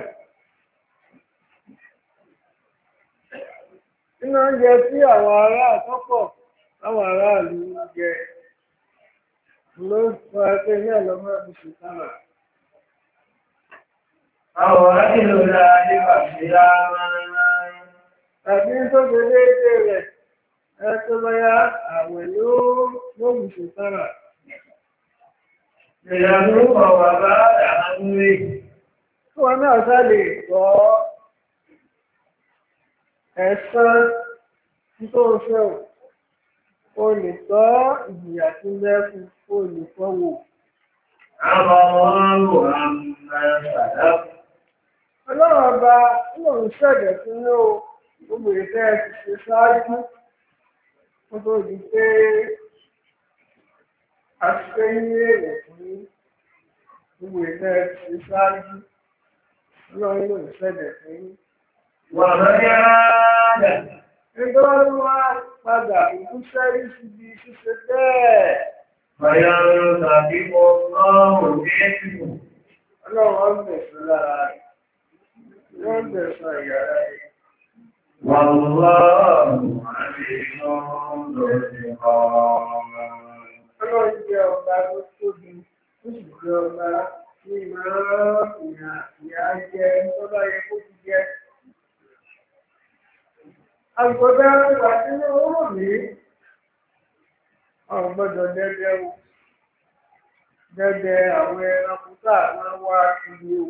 Nínú oúnjẹ tí àwọn ará àkọ́kọ́ àwọn aráàlú ń jẹ ló sọ ẹgbẹ́ ní ẹ̀lọ́mọ́ ẹ̀bùsùn sára. Àwọn àdìlò dáadé wà sí láàárín. Tàbí tó ṣe déédé rẹ̀ ẹ tó báyá àwẹ̀ ló lóògùn sára. Ìyàwó ọ̀wà bá àwọn rí. Kí wọn náà sá lè gbọ́ ẹ̀san tó ṣe o lè tọ́ ìjìyà tí lẹ́kùn o lè tọ́wò. Àwọn ọmọ àmà ṣàdápù. Ọlọ́run ọba lóun ṣẹ̀dẹ̀ sínú gbogbo ìfẹ́ ti ṣe ṣáájú kó tó di pé a ṣe ní èrè fún gbogbo ìfẹ́ ti ṣe ṣáájú. Ọlọ́run lóun ṣẹ̀dẹ̀ fún. Wà lọ́yà rẹ̀. Ẹgbẹ́ wọn wá padà ìkúṣẹ́rí síbi ṣíṣe bẹ́ẹ̀. Bàyá ń tàbí mọ́ ọ̀rọ̀ ẹ̀sìn. Ọlọ́run ń bẹ̀sùn lára rẹ̀. Wọ́n bẹ̀sùn ìyàrá rẹ̀. Wà lọ́rùn àti iná lórí ọ̀rọ̀. Ọlọ́run jẹ́ ọba tó tóbi, ó sì jẹ́ ọba tí máa ń ìyà jẹ tó bá yẹ kó ti jẹ. Àgbọ̀dá wà nínú owó mi, ọ̀gbọ́dọ̀ dẹ́dẹ́ o, dẹ́dẹ́ àwọn ẹranko táà máa wá kiri o.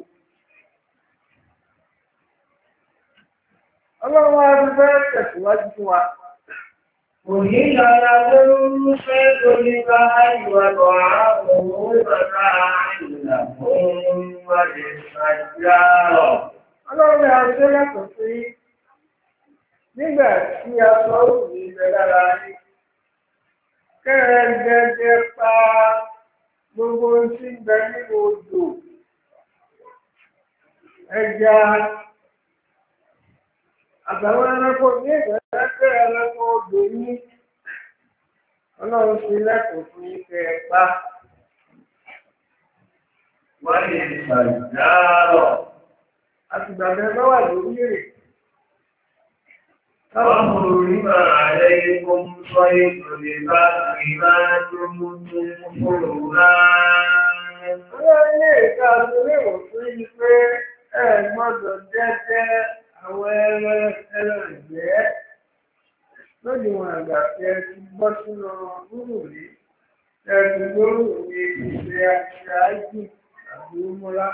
Ọlọ́run wá ti fẹ́ tẹ̀síwájú fún wa. Òní lára tó ń fẹ́ tó ní bá ìwàlọ̀ àwọn òwúrọ̀ta ìlà fún wáyé ṣàjárọ̀. Ọlọ́run á ṣe lẹ́tọ̀ọ́ sí nígbà tí a sọ òní ibẹ̀ lára ní kẹ́rẹ́ gẹ́gẹ́ pa gbogbo tí ń bẹ nínú odò ẹja àtàwọn ẹranko ní ìgbẹ́lẹ́pẹ́ ẹranko odò ní ọlọ́run sí lẹ́kọ̀ọ́ fún ike ẹ̀pá. Wọ́n lè ṣàjárọ̀. Àtìgbàgbẹ́ bá wà lórí èrè. وَحُرِّمَ عَلَيْكُمْ صَيْدُ الْبَحْرِ مَا دُمْتُمْ حُرُمًا. Wọ́n ní ìka àtúnlẹ̀wò fún yí pé ẹ gbọ́dọ̀ jẹ́jẹ́ àwọn ẹran ìgbẹ́ lóde wọn àgbà tí ẹ ti bọ́ sínú rúrù rí ẹ ti gbórù ní ìṣe àṣáájì àbí múra.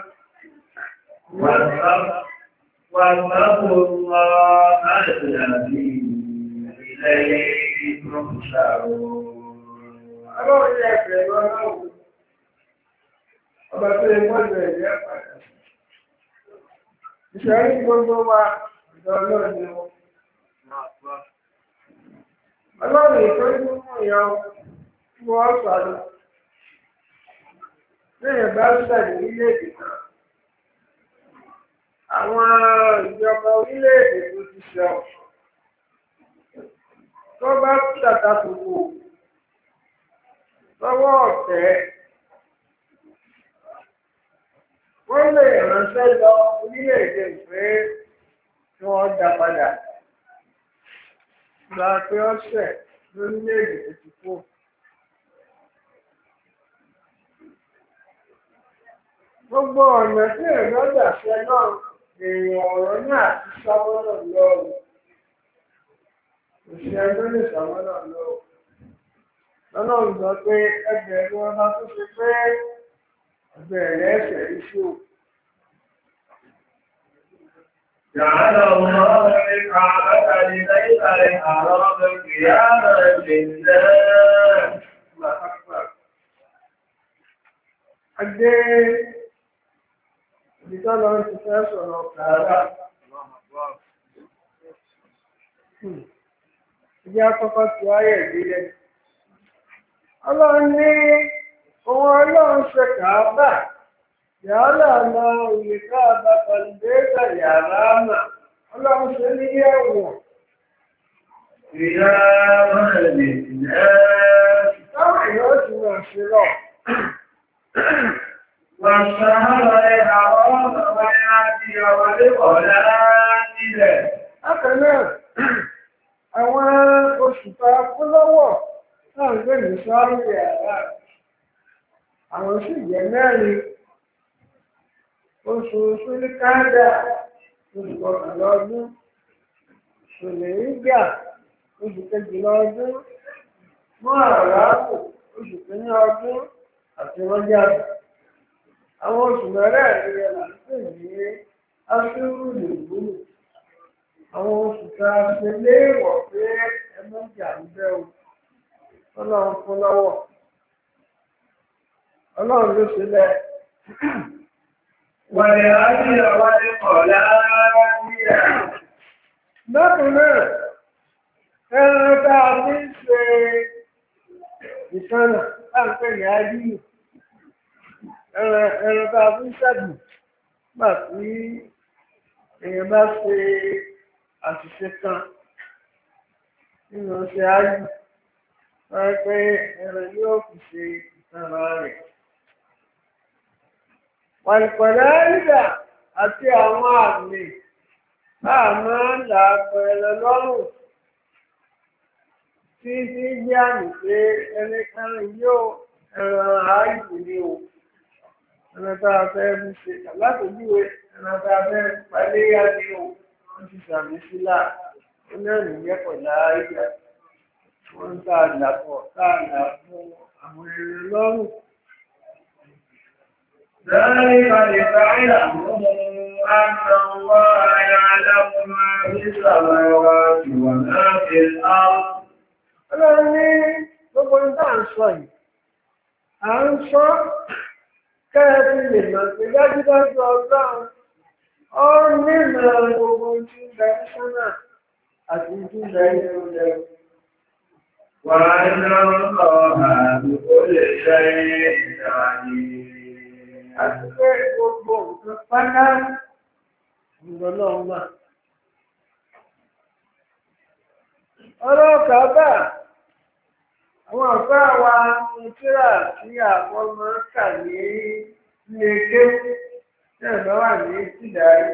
وَاتَّقُوا اللَّهَ الَّذِي إِلَيْهِ تُحْشَرُونَ. Ọlọ́run yẹ ẹ̀fẹ̀ lọ́wọ́ ọba tó yẹ mọ́jọ ẹ̀yẹ padà. Ìṣẹ́rí gbogbo wa ọ̀dọ̀ ọlọ́run ni wọ́n. Ọlọ́run ìtọ́jú mú ìyàn tí wọ́n sọ̀rọ̀. Lẹ́yìn bá ṣẹ̀lẹ̀ orílẹ̀-èdè náà. Àwọn ìjọba orílẹ̀-èdè tó ti ṣe ọ̀. Tó bá tàtàkùkù lọ́wọ́ ọ̀tẹ̀, wọ́n lè ránṣẹ́ lọ orílẹ̀-èdè ìfẹ́ tí wọ́n dá padà. Gba pé ọ̀sẹ̀ lórílẹ̀-èdè tó ti kú. Gbogbo ọ̀nà tí ẹ̀rọ dàṣẹ náà èèyàn ọ̀rọ̀ náà ti sáwọ́nà lọ́rùn. Òṣìṣẹ́ tó lè sáwọ́nà lọ́rùn. Lọ́nà ń sọ pé ẹgbẹ̀rún ọba tó ṣe pé ẹgbẹ̀rún ẹsẹ̀ iṣu. جعل الله الكعبة لبيت الحرام قياما للناس. الله أكبر. Adé ìdíkọ́ lọ ti fẹ́ sọ̀rọ̀ kààrà. Ìjẹ́ àkọ́kọ́ ti wáyé ìdílé. Ọlọ́run ní ohun ọlọ́run ṣe kàábà. Yàrá àmà òyìnká àbàkàlùdéèkà yàrá àmà. Ọlọ́run ṣe ní ẹ̀wọ̀n. Ìyá máa lè ní ẹ́. Táwọn èèyàn ti máa ṣe lọ. والشهر الحرام ويأتي ولقلا ilẹ̀. Bákan náà, àwọn oṣù tá a kó lọ́wọ́ náà ń gbé ní sọ́ọ́rì yàrá. Àwọn sì jẹ́ mẹ́rin. Oṣù Súlíkádà, oṣù kọkànlá ọdún. Oṣù Lèrígà, oṣù kejìlá ọdún. Mọ́àráàbù, oṣù kìíní ọdún. Àti Rọ́jàbù. Àwọn oṣù mẹ́rẹ̀ẹ̀rin rẹ̀ là ń pè ní Aṣúrù Lèbúrù. Àwọn oṣù tá a ṣe léèwọ̀ pé ẹmọ́jà ń bẹ́ o. Ọlọ́run fún lọ́wọ́. Ọlọ́run ló ṣe lẹ̀. Wàlẹ̀ àti àwálé kọ̀ọ̀lá nílẹ̀. Bákan náà, ẹran tá a fi ń ṣe ìkànnà láǹpẹ̀ ní Adíyù. Ẹran tá a fi ń ṣàdùn nígbà tí èèyàn bá ṣe àṣìṣe kan nínú ṣe áyù. Wọ́n pé ẹran yóò fi ṣe ìtànà rẹ̀. Wàlùpẹ̀lẹ́ ìdà àti àwọn àmì náà máa ń là pẹ̀lẹ́ lọ́rùn tí tí jẹ́ àmì pé ẹnìkan yóò ẹran áyù ní o. Ẹran tá a fẹ́ fi ṣe látòjúwe ẹran tá a fẹ́ paléyà ní o. Wọ́n ti sàmì sílá. Ó náà nìyẹn pẹ̀lá ìdà. Wọ́n ń tà àlàpọ̀ tá àlà fún àwọn ẹran lọ́rùn. ذلك لتعلموا أن الله يعلم ما في السماوات وما في الأرض. Ọlọ́run ní gbogbo nígbà ń sọ yìí, à ń sọ kẹ́ẹ̀fì lè mọ̀ pé dájúdájú ọlọ́run ó nímọ̀ gbogbo tí ń bẹ sánà àti tí ń bẹ nínú ilẹ̀. وأن الله بكل شيء عليم. Àti pé gbogbo nǹkan pátá ìrọ̀lọ́run wà. Ọ̀rọ̀ Kàábà, àwọn àgbà wa ń tíra tí àwọn máa ń kà ní ilé kéwú náà bá wà ní tìdárí.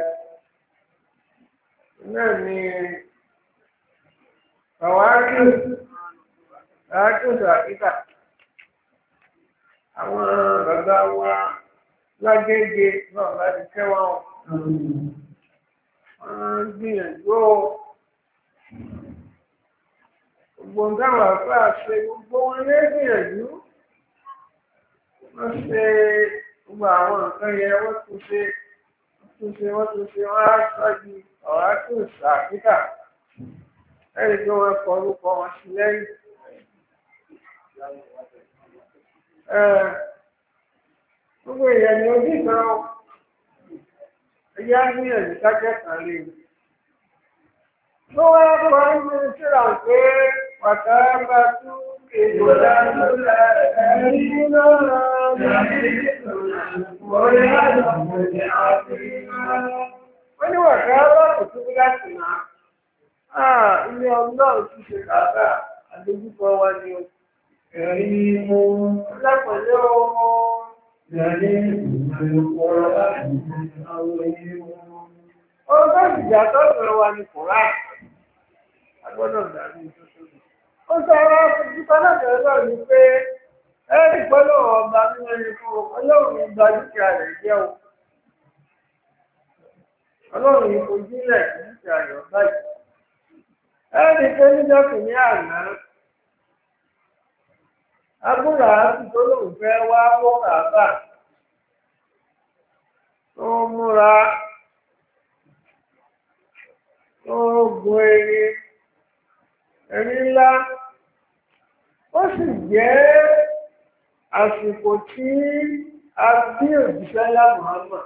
Náà ni àwárí àákùsù àkíkà. Àwọn bàbá wa lágége náà láti kẹwàá wọn. Wọ́n gbìyànjú ó. Gbogbo nǹkan àfáà ṣe gbogbo wọn lé gbìyànjú. Wọ́n ṣe gbogbo àwọn nǹkan yẹn wọ́n tún ṣe wọ́n tún ṣe wọ́n tún ṣe wọ́n á ṣáájú ọ̀rá tó ṣàkíkà. Lẹ́yìn tí wọ́n kọ orúkọ wọn sí lẹ́yìn. Gbogbo èèyàn ni ojú ìtàn ẹ̀yà gbìyànjú kájẹ́ kan lè. Ló wá wá ń gbé síra pé pàtàkì tún èdè lásìlẹ̀ ẹ̀rí náà orí àjọ̀mọ̀dé àti wọ́n ní wàkàrà òtútù láti náà. Ilé ọlọ́run ti ṣe kàkà àdójúkọ wa ni o. Ẹ̀rí mú lápẹ̀lẹ́ ọmọ ìrẹ̀lẹ́ ìgbẹ̀lùpọ̀ láti àwọn èèyàn. ọjọ́ ìjà tọ́sọ̀rọ̀ wa ni kòrá agbọ́dọ̀ dàbí ìtọ́sọ̀rọ̀. Ó sọ̀rọ̀ ìjúkọ látẹ̀rẹ́ lọ ní pé ẹ̀rí pẹ́lú ọba nínú ẹni fún ọlọ́run ìgbà dúkìá rẹ̀ jẹ́ o. Ọlọ́run ìfojúlẹ̀ dúkìá rẹ̀ báyìí. Ẹ̀rí pé níjọ́ kìíní àná abúlà àti tó lóun fẹ́ wá wọ́ kàbà tó múra ogun eré ẹ̀rí ńlá ó sì jẹ́ àsìkò tí a bí òjíṣẹ́ ńlá Muhammad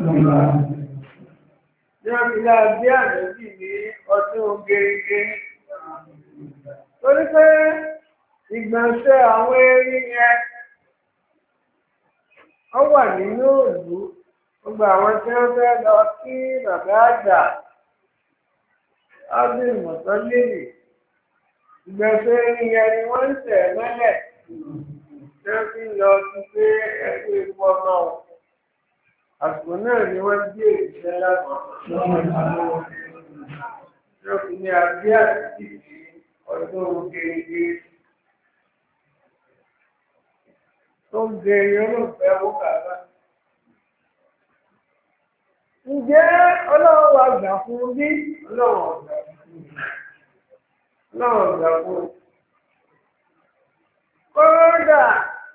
ní ọ̀pìlá bí àjọ́bì ní ọdún gẹ́gẹ́ torí pé ìgbọ̀nsẹ̀ àwọn erin yẹn ó wà nínú ìlú gbogbo àwọn tí wọ́n fẹ́ lọ kí bàbá àgbà ábìlì mọ̀tọ́lẹ́lì ìgbọ̀nsẹ̀ erin yẹn ni wọ́n ń tẹ̀ mọ́lẹ̀ tí wọ́n fi lọ sí pé ẹgbẹ́ epo ọmọ wọn àsìkò náà ni wọ́n gbé ìṣẹ́ láti yóò fi ní abí àti ọdún gẹ́gẹ́ tó ń gẹ olóòfẹ́ owó kàbá. Ǹjẹ́ ọlọ́run wa gbà fún bí ọlọ́run ọ̀gbà fún ọlọ́run ọ̀gbà fún kódà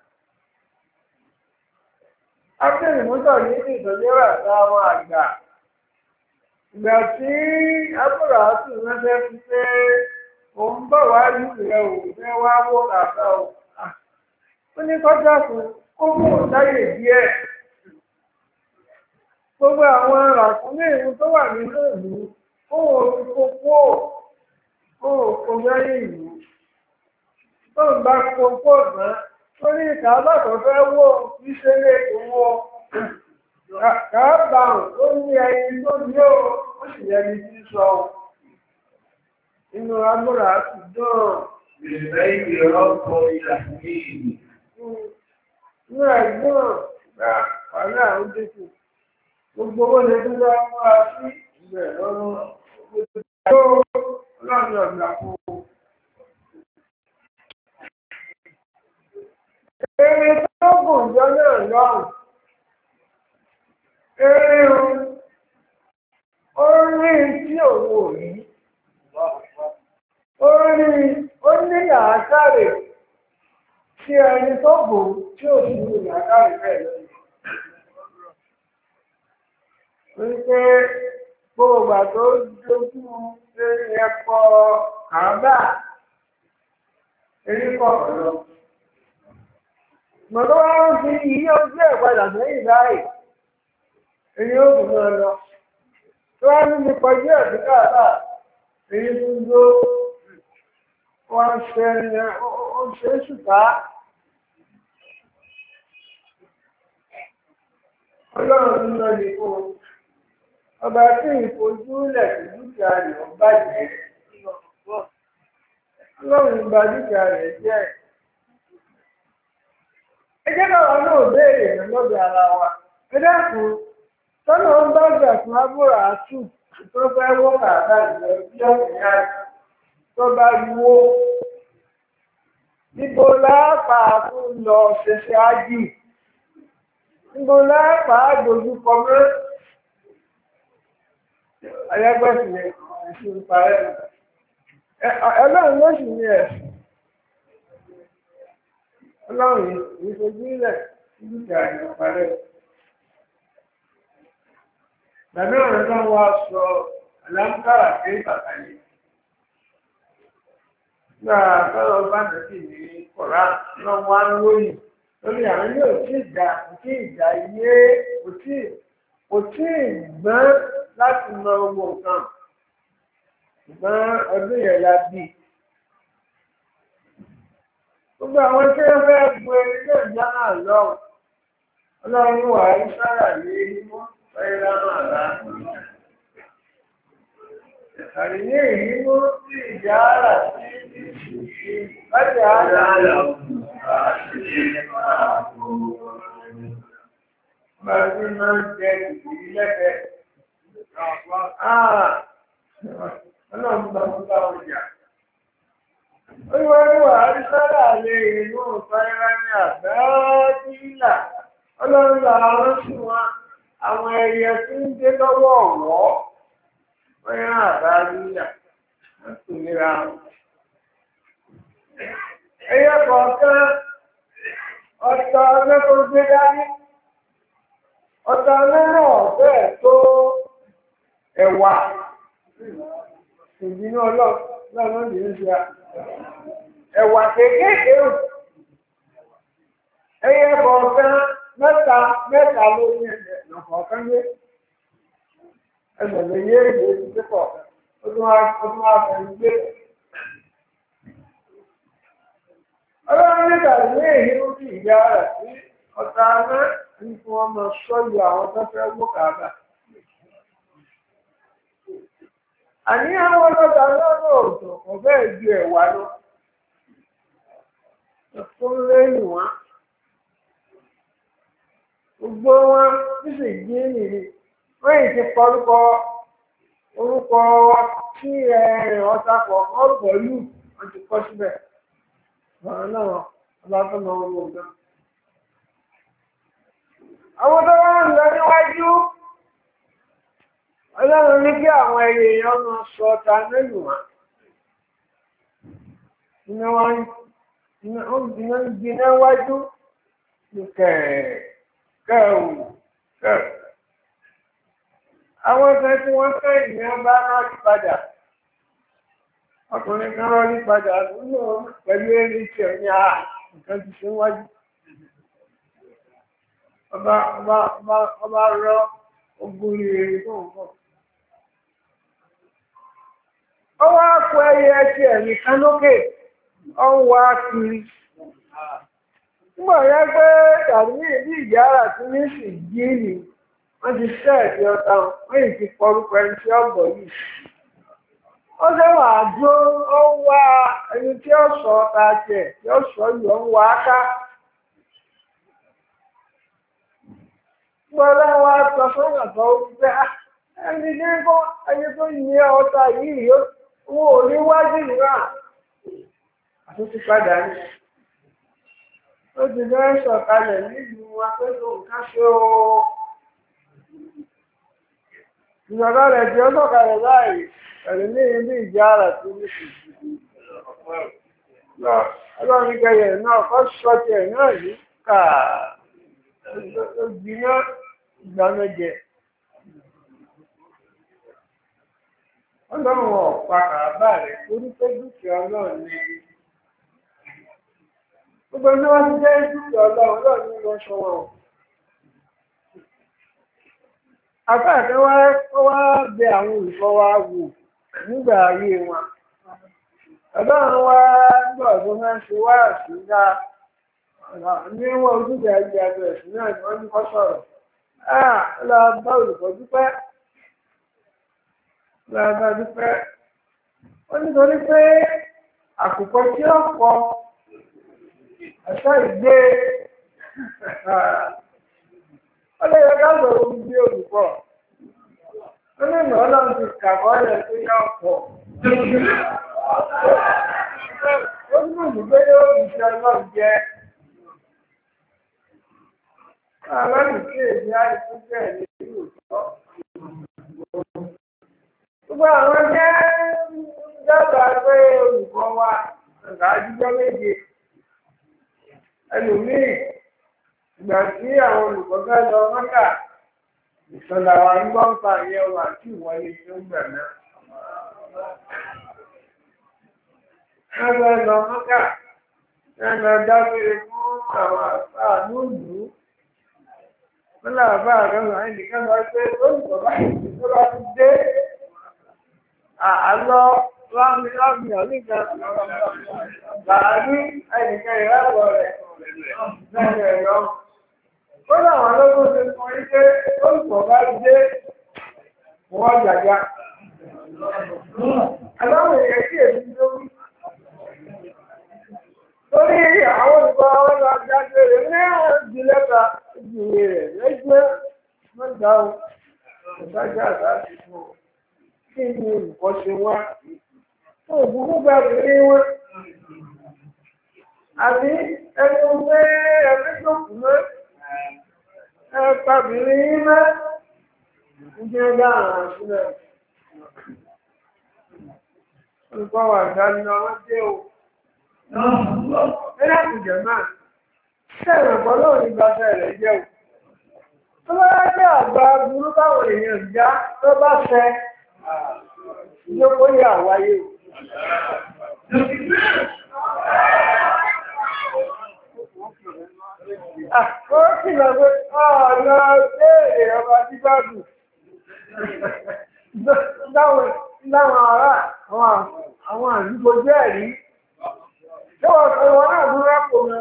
ápẹ́lì mọ́tò níbi ìtọ́jọ́ àtà àwọn àgbà ìgbà tí ápùrà tù ránṣẹ́ fi pé òun bọ̀ wá nílẹ̀ òun fẹ́ wá wó kàkà o ó ní kọjá fún kó mú láyè díẹ̀ gbogbo àwọn ràkúnmí ìlú tó wà nínú ìlú òun ò fi kókó òun kò lẹ́yìn ìlú tó ń bá kókó náà ó ní ìkàbà tó fẹ́ wó ìṣẹ́lẹ̀ owó kàábà ó ní ẹni tó ní ó ó sì yẹni tí sọ inú agbóra ti dán ìrìnlẹ̀ ìgbè ọkọ̀ ìlànà ìlú ní ẹ̀gbọ́n gba wàhálà ó dínkù gbogbo owó lè tún bá wá sí ìgbẹ̀ lọ́rùn tó lọ́nà ọ̀gbà fún un. Eré tó gùn jọ náà lọ́rùn. Eré ó rí tí òun ò rí. Ó rí ó ní làákàrè tí ẹni tó gùn tí ò sí ní làákàrè bẹ́ẹ̀ lọ́yìn. Wípé gbogbo àgbà tó dojú lórí ẹ̀kọ́ kàábà, erékọ̀ ọ̀rọ̀. Mọ̀tọ́ wá ń fi iye ojú ẹ̀ padà sẹ́yìn báyìí, èyí ó dùn náà lọ. Tó wá ní kọjú ẹ̀ sí kàábà, èyí tó ń dó wọ́n ṣe ó ṣe é ṣùtá. Ọlọ́run ń lọ ní fún un. Ọba tí ìfojúlẹ̀ sí dúkìá rẹ̀ ń bàjẹ́. Ọlọ́run ń ba dúkìá rẹ̀ jẹ́. Ẹ jẹ́ káwa náà béèrè lọ́dọ̀ ara wa. Ẹ dákun, tọ́nà ń bá gbà fún Ábúrà Àtù tó fẹ́ wó kàdá ìlọ sí ọ̀sẹ̀ yá tó bá wó. Ibo láàpàá fún lọ ṣẹṣẹ ájì. Ibo láàpàá dojúkọ mọ́. Ayágbẹ́sì yẹn ìṣù parẹ́. Ọlọ́run ló sì ní ẹ̀sìn. Ọlọ́run ìfojú ilẹ̀ dúkìá ìṣù parẹ́. Bàbá ọ̀rẹ́ náà wá sọ àlámkàrà pé bàbá yìí. Nígbà tọ́lọ́ bá dẹ̀sí ní Kọ̀rá náà wá ń lóyìn lórí àwọn yóò tí ìjà kò tí ìjà yé kò tí kò tí ìgbọ́n láti mọ owó nǹkan. Ṣùgbọ́n ọdún yẹn la bí. Gbogbo àwọn tí wọ́n fẹ́ gbé ilé ìjà náà lọ́wọ́. Ọlọ́run wà ní sára lé mọ́ fẹ́ra náà láti. Àríyé yìí mú sí ìjà ara sí láti àárá lọ. Bàbí máa ń jẹ ìdí lẹ́fẹ̀ẹ́. Ọlọ́run bá ń bá ọjà. Olúwẹ́rúwà àrísára lè inú fẹ́ra ní àbáàdìlà. Ọlọ́run làwọn sí wọn àwọn ẹyẹ tí ń dé lọ́wọ́ ọ̀wọ́. Fẹ́ra àbáàdìlà. Wọ́n sì nira wọn. Ẹyẹ kọ̀ọ̀kan ọ̀tọ̀ ọlọ́kọ̀ gbé dání. Ọ̀tọ̀ ọlọ́rọ̀ ọ̀fẹ́ tó ẹ̀wà. ìbínú ọlọ́run ní ṣe ẹ̀wà kéékèèké o ẹyẹ kọ̀ọ̀kan mẹ́ta mẹ́ta ló ní ẹ̀nà kọ̀ọ̀kan yé ẹ̀nà lè yé ìwé títí kọ̀ọ̀kan ó tún wá fẹ̀yìn gbé. ọlọ́run nígbà ní èyí ó fi ìyá rẹ̀ sí ọ̀tá náà ní kí wọ́n máa sọ́yọ̀ àwọn tó fẹ́ wó kàábà. àní àwọn ọlọ́dà lọ́nà òòtò kò fẹ́ẹ̀ ju ẹ̀wà lọ. ẹ̀fọ́ lẹ́yìn wọn. gbogbo wọn sísè jí nìyí wọ́n yìí ti kọ orúkọ orúkọ tí ọ̀tá kọ̀ọ̀kan orúkọ lù wọ́n ti kọ́ síbẹ̀. ọ̀rọ̀ náà ọba tó mọ owó gan. àwọn tó wá ń lọ níwájú ọlọ́run ní kí àwọn ẹyẹ èèyàn máa sọ ọta mélòó wá. iná wá ń gbiná wájú ní kẹ̀ẹ́ kẹ́ẹ̀wù kẹ́ẹ̀. àwọn kan tí wọ́n fẹ́ ìyẹn bá náà ti padà. ọkùnrin kan rọ́ ní padà nínú pẹ̀lú eré tí ẹ̀ ní àá nǹkan ti ṣe wájú. ọba ọba ọba ọba rọ ogun rere tó ń bọ̀. ó wá kó ẹyẹ tí ẹ̀mí kan lókè ó ń wá kiri. nígbà yẹn pé tàbí ìdí ìyára tí ní sì jí ni wọ́n ti ṣẹ́ẹ̀tì ọ̀tá wọ́n yìí ti pọ̀rúkọ ẹni tí ó bọ̀ yìí. ó ṣe wà dúró ó ń wá ẹni tí ó sọ ọ̀tá tiẹ̀ tí ó sọ yìí ó ń wá ká. gbọ́dọ̀ wá sọ sọ́nà tó ń gbé ẹni ní kó ẹni tó yẹ ọ̀tá yìí wọn ò ní wájú ìrà àtúntí padà ní. ó ti fẹ́ sọ̀kalẹ̀ nílùú wa pé kò ń káṣe o. ìjọba rẹ̀ tí ó sọ̀kalẹ̀ báyìí pẹ̀lú ní ilé ìjà ara tó ní ṣùgbọ́n. ọlọ́run kẹyẹ náà kọ́ sọ́ọ̀tì ẹ̀ náà yìí kà ó gbiná ìgbà méje. ọlọ́run ọ̀pá kàbá rẹ̀ torí pé dúkìá ọlọ́run ní. gbogbo ní wọ́n ti jẹ́ dúkìá ọlọ́run ọlọ́run ní lọ sọ wọn. àfáàfẹ́ wá wá bẹ àwọn olùkọ́ wa wò nígbà ayé wọn. bàbá àwọn wá gbọ́ tó máa ń ṣe wá àṣìṣá ní wọn ojúbẹ ẹgbẹ́ ẹgbẹ́ ẹ̀sìn náà ni wọ́n ní kọ́ sọ̀rọ̀. ó lọ bá olùkọ́ dúpẹ́. ó lọ bá dúpẹ́. ó nítorí pé àkùkọ tí ó kọ ẹ̀ṣọ́ ìgbé ó lè yẹ ká sọ̀rọ̀ omi bí olùkọ́. ó ní ìmọ̀ ọlọ́run ti kàkọ́ ẹ̀ tó yá ọ̀pọ̀. ó ní ìgbé yóò fi ṣe ọlọ́run jẹ́. Aláàbò kí èdè àìsí bẹ́ẹ̀ ní ìlú ìtọ́. Gbogbo àwọn jẹ́ dábàá pé olùkọ́ wa nǹkan àdúgbò méje. Ẹlòmíì ìgbà tí àwọn olùkọ́ fẹ́ lọ mọ́kà ìsọ̀lá wa ń gbọ́ ń pa ìyẹn wà tí ìwọlé tó ń gbà náà. Wọ́n fẹ́ lọ mọ́kà wọ́n lọ dábìrì fún àwọn àṣà lóòlù. wọ́n láwọn bá àgbẹ̀wò ẹnìkan lọ pé olùkọ́ báyìí tó bá ti dé àlọ́ láàmì láàmì ọ̀nìkan làárí ẹnìkan ìrábọ̀ rẹ̀ lẹ́nu ẹ̀rọ. ó láwọn lọ́gbọ́n ti sọ wípé olùkọ́ bá dé wọ́n jàjà. aláwọ̀ èèyàn kí èmi ló wí. torí àwọn olùkọ́ wọn lọ jáde rẹ̀ ní ìdí lẹ́ta ìdílé rẹ̀ lẹ́gbẹ́ mẹ́ta o ìdájọ́ àdáṣe fún ọ. kí ni olùkọ́ ṣe wá? òògùn gbígbà rí wọn. àbí ẹni pé ẹbí tó kù mọ́ ẹ pàbírí yín mọ́ ìjẹ́ bá àwọn sílẹ̀. olùkọ́ wà dání ọmọ dé o. Ẹ̀rẹ́ àkùjẹ̀ máa ṣẹ̀rẹ̀ ọ̀pọ̀ lóòrùn ìgbàfẹ́ rẹ̀ jẹ́ o. Tó bá jẹ́ àgbà burú báwọn èèyàn já tó bá fẹ́ ìjókòó yà wáyé. Ó sì lọ pé ọ̀lọ́ béèrè ọba tí bá dùn. Láwọn ará àwọn àdúgbò jẹ́ ẹ̀rí. Ṣé wọ́n náà bú rẹ́pò mọ́?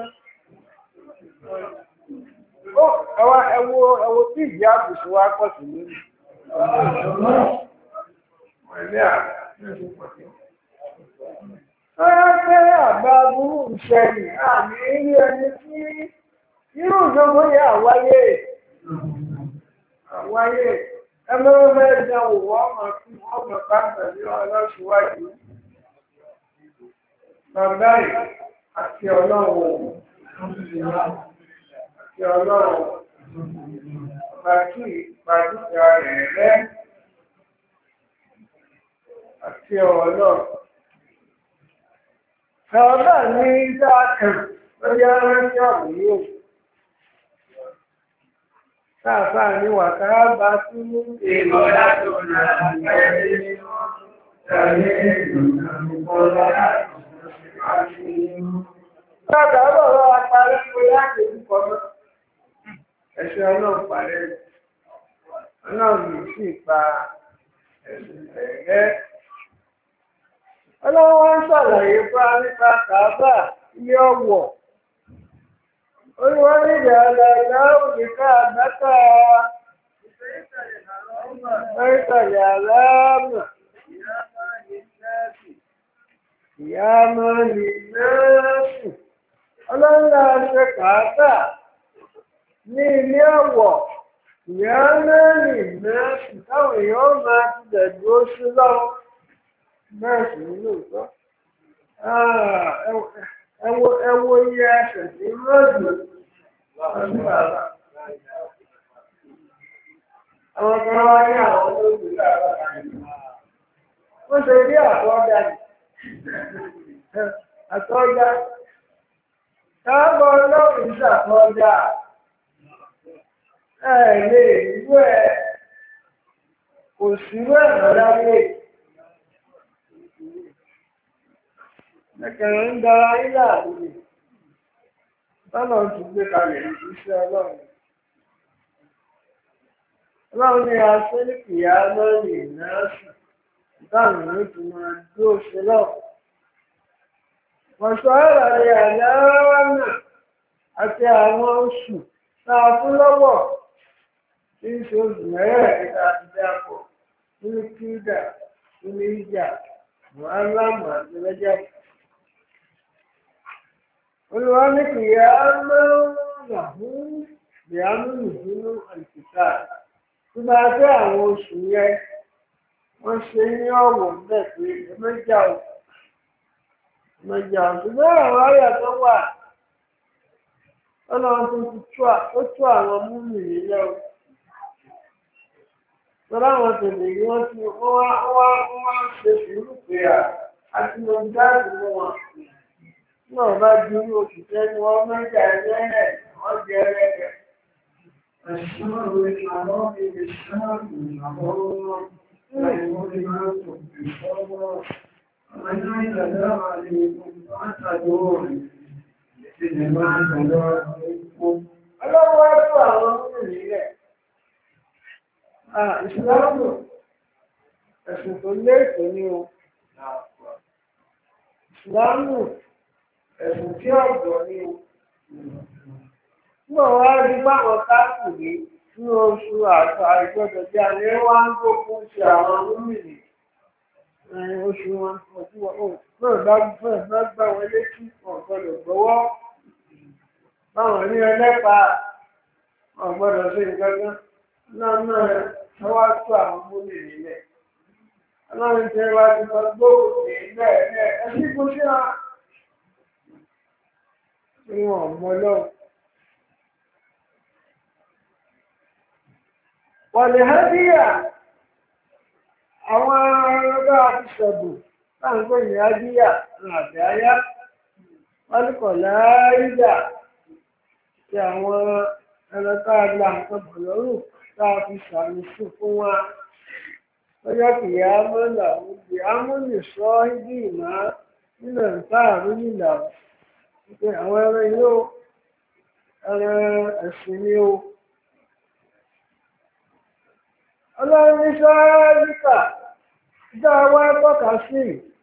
Ẹwà ẹwọ ẹwọ tí ìdí àbùsùn wa pọ̀ sí lórí. Ọ̀rọ̀ pé àgbà burú ìṣẹ̀lẹ̀ àmì ilé ẹni tí irú ìjọba yẹ àwáyé. Àwáyé. Ẹgbẹ́ mẹ́rin jẹ́ òwò ọmọ tí wọ́n mọ̀ pàtàkì ọlọ́ṣùwájú. Bàbá yìí àti ọlọ́run. Àti ọlọ́run. Ọba tí ìpàdúkà rẹ̀ rẹ́. Àti ọlọ́run. Ọba ní dákàn lórí aráńtí ọ̀hún yóò. Káàfà ní wàkàrà bá sí ìmọ̀ látò náà ẹ̀rẹ́ tàbí ìrìnàmọ́lá àti ìmú. Láàdá ọlọ́rọ̀ apárẹ́ pé láti ìdúkọ mọ́. Ẹ̀ṣẹ̀ ọlọ́run parẹ́. Ọlọ́run sì pa ẹ̀sùn ẹ̀rẹ́. Ọlọ́run wá ń ṣàlàyé fún wa nípa Kàábà ilé ọ̀wọ̀. Olúwa nígbà àlàyé òyìnká àgbákà mẹ́tàlẹ̀ àlámà. Ìyá máa lè nẹ́ẹ̀sì. Ọlọ́run ṣe Kàábà ní ilé ọ̀wọ̀. Ìyá máa lè nẹ́ẹ̀sì táwọn èèyàn máa ti dẹ̀dúró sí lọ́wọ́. Nẹ́ẹ̀sì nínú ìtọ́. Ẹwọ iye ẹsẹ̀ tí rọ́jù ọdún bàbá. Àwọn kan wá ní àwọn olóògbé bàbá. Wọ́n ṣe bí àtọ́jà. Àtọ́jà. Káàbọ̀ ọlọ́run ṣàtọ́jà. Ẹ lè rú ẹ. Kò sí wẹ̀rọ láyé. Ẹkẹ̀rẹ̀ ń dára ilé àdúgbò. Bọ́lá ti gbé kalẹ̀ iṣẹ́ ọlọ́run. Ọlọ́run ni a ṣe ní kìyà lọ́rìn ìnáṣù. Ìdáhùn ló ti máa dúró ṣe lọ. Ọ̀ṣọ́ ìrọ̀lẹ́ àlẹ́wọ́ náà àti àwọn oṣù táa fún lọ́wọ́ tí ń ṣe oṣù mẹ́rẹ̀ẹ́ta àti dápọ̀ nínú kídà, nínú ìjà, Mùhárrámù àti Rẹ́jàbù. Olúwa ní kì í á máa fún ìyáàmú nínú àìsíkà. Tí bá fẹ́ àwọn oṣù yẹn, wọ́n ṣe ní ọ̀wọ̀ bẹ́ẹ̀ pé ẹmẹ́jà ò. Ẹmẹ́jà ò. Ṣùgbọ́n àwọn àyà tó wà, ọlọ́run tó ti tú àwọn múmi nílẹ̀ o. Tọ́lá àwọn tèlè yìí wọ́n ti wọ́n wá ṣe sùúrù pé àti mo dáàbò mọ́ wọn. Náà bá di ní oṣù tẹ́ ni wọ́n mẹ́ta ẹgbẹ́ ẹ̀ wọ́n jẹ́ ẹgbẹ́. Ẹ̀sùn rẹ̀ àwọn ilé sáàmù àwọn ọmọ ẹ̀wọ̀n ni máa ń tò ìfọ́wọ́. Àwọn ẹ̀nà ìdàdá máa lè látàdó rẹ̀ ìṣẹ̀lẹ̀ máa ń tọ̀lọ́ ẹ̀kọ́. Ọlọ́wọ́ ẹ̀kọ́ àwọn ọmọ ìrìnlẹ̀. Ìsìláàmù ẹ̀sùn tó lé ètò ní o. Ìsìláàmù ẹ̀sùn tí ọ̀dọ̀ ní o. Wọ́n wá rí báwọn káàkiri ní oṣù àṣà ìgbọ́dọ̀ tí a lè wá ń gbógun ṣe àwọn gómìnì. Oṣù wọn ojú wọn náà bá fẹ́ bá gbà wọn létí ọ̀gbọ́dọ̀ gbọ́wọ́. Báwọn ní ẹlẹ́pàá ọ̀gbọ́dọ̀ ṣe ìgbẹ́gbẹ́ náà náà wọ́n wá tó àwọn gómìnì nílẹ̀. Ọlọ́run tẹ́ wá ti sọ gbóòrò ní ilẹ̀ ẹ̀ ẹ̀sí kò sí à. Ìwọ̀n mọ́ lọ́wọ́. Wọ̀lẹ̀ hádíyà àwọn ọlọ́gbà àti ṣọ̀bù láàrín ní hádíyà àbẹ̀ ayá wọ́n ní kọ̀ láàrídà tí àwọn ẹlọ́gbà àgbà nǹkan bọ̀ lọ́rùn táà fi ṣàmì sí fún wa ọjọ́ kìí amọ́là òbí amúnì sọ ibi ìmá nínú ìta àrùn nílà pé àwọn ẹran ilé o ẹran ẹ̀sìn ni o. ọlọ́run ní sáríkà dá wá tọ́ka sí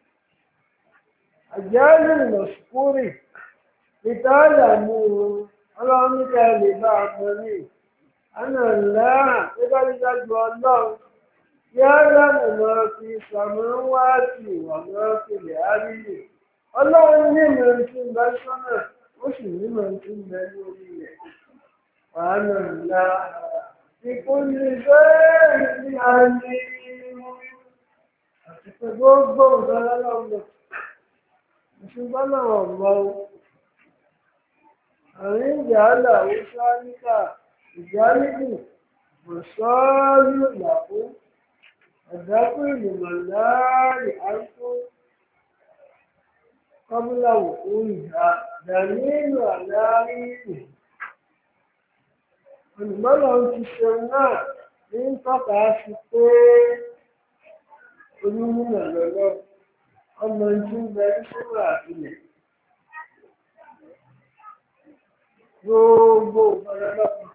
àjálù lọ́sùkúrì ìtàlà mú ọlọ́run nípa lè bá a mọ̀ ní àná ńlá nígbà nígbà ju ọlọ́run. Yálàmù máa fi sàmúwáàtì wà máa fi lè árílè. Ọlọ́run ní ìmọ̀ tí ń bẹ sọ́nà, ó sì ní ìmọ̀ tí ń bẹ lórí rẹ̀. Wàhánà ńlá. Ìkúnlẹ̀ bẹ́ẹ̀ ní ayé. Àti pé gbogbo nǹkan lọ́lọ́mọ. Ìṣùgbọ́n náà ọ̀mọ́ o. Àrin ìjà àlàó sáríkà, ìjà nídìí, mọ̀sọ́ọ́lù làkú. الذكر لمن لا يعرف قبل وقوعها دليل على علمه. Olùmọ́lọ̀ ti ṣe náà ní tọ́ka sí pé onímọ̀ lọ́lọ́ ọmọ tí ń bẹ sínú àfilẹ̀. Gbogbo ọ̀pọ̀lọpọ̀.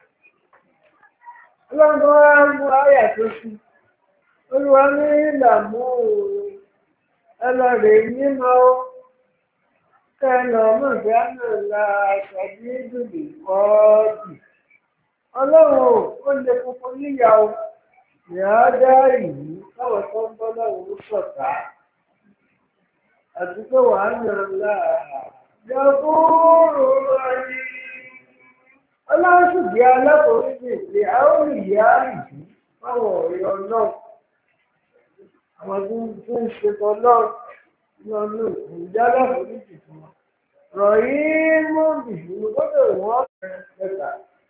Ọlọ́run wá mú àyà tó sí. Olúwa ní ìlàmú ẹlọ́rẹ̀ mímọ́ kẹ́nà ọmọdéánà la ṣàbí ìdùnnú kọ́ọ̀dù. Ọlọ́run ó lè kókó níyàwó ní àádá ìlú káwọn tó ń bọ́ lọ́wọ́ sọ̀tá. Àti pé wàá nà ńlá yàgòrò ayé. Ọlọ́run sì bí alákòóso ìpè àwọn ìyá ìlú fáwọn ọ̀rẹ́ ọlọ́run. Àwọn tó ń ṣe tọ́lọ́ lọ́nà ìjálá oríṣi fún wọn. Rọ̀yí mú bìbí gbọ́dọ̀ wọ́n ẹ̀ka.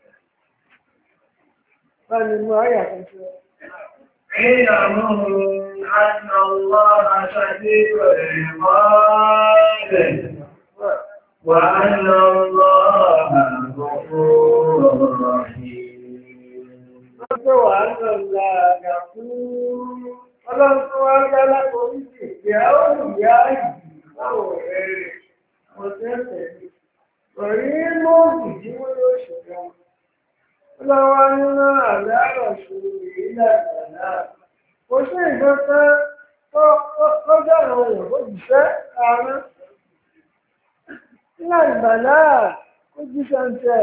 Báyìí mú àyà tuntun. اعلموا أن الله شديد العقاب وأن الله غفور رحيم. وأن الله غفور. Ọlọ́run tó wá gbá lápòrí sí ìyá olùyá ìdí láwọn ọ̀rẹ́ rẹ̀ ọ̀tẹ́ẹ̀tẹ̀ ní. Ọ̀rí mọ́ọ̀dì tí wọ́n yóò ṣùgbọ́n. Ọlọ́run wá nínú àlárọ̀ ṣòro èyí láìpẹ́ náà. Kò sí ìgbọ́n tán tó dára ohun ó jíṣẹ́ ààrẹ. Nígbà ìgbà náà ó jíṣẹ́ ń tẹ̀.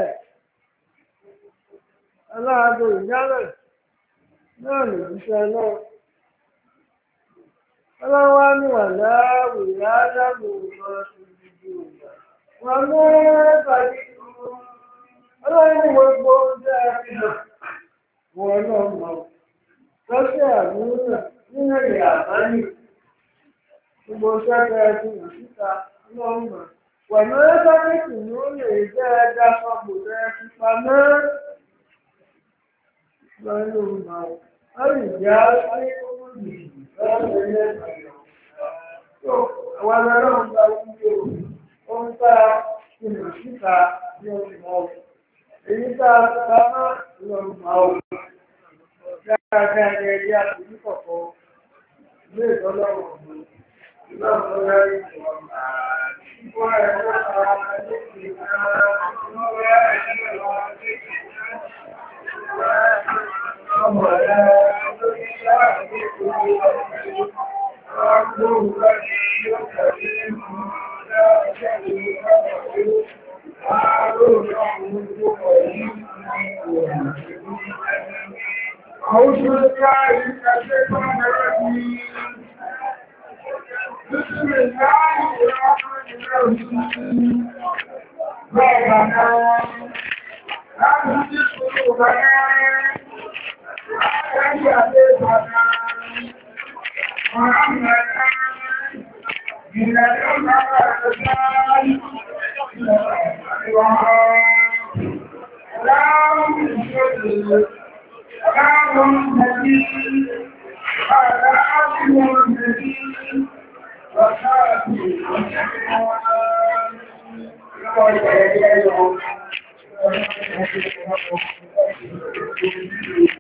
Aláàbò ìyálẹ̀ náà lè jíṣẹ́ náà. Ọlọ́wọ́ ní wà láàrù láàrù máa fi dìde ògbà. Wọ́n mú bàjí ọlọ́wọ́ ní gbogbo oúnjẹ àfihàn wọ́n náà mọ̀. Lọ́sẹ̀ àmúrà nínú ìyá àbáyé. Gbogbo ṣẹ́gbẹ́ ẹbí wù síta lọ́mọ. Wà ní ẹ́sọ́mẹ́tì ní ó lè jẹ́ ẹja sọ́gbò rẹ̀ pípa náà. Lọ́nà ìmọ̀ wọ́n lè jẹ́ ayé owó yìí. Àwọn ọlọ́run gba wúlò ó ń ta ìlú síta ní ọmọ ọ̀rọ̀. Èyí tá a ta náà lọ́rùn máa wò. Dáadáa ní ẹgbẹ́ àti nípọ̀pọ̀ ilé ìtọ́lọ́rùn ọ̀gbọ̀n. Ìlọ́run tó rárí ìwọ̀n. Wọ́n rẹ̀ ló ta ẹgbẹ́ ìgbà wọ́n rẹ̀ ẹgbẹ́ ọmọ rẹ̀ lórí láàrín Thank you.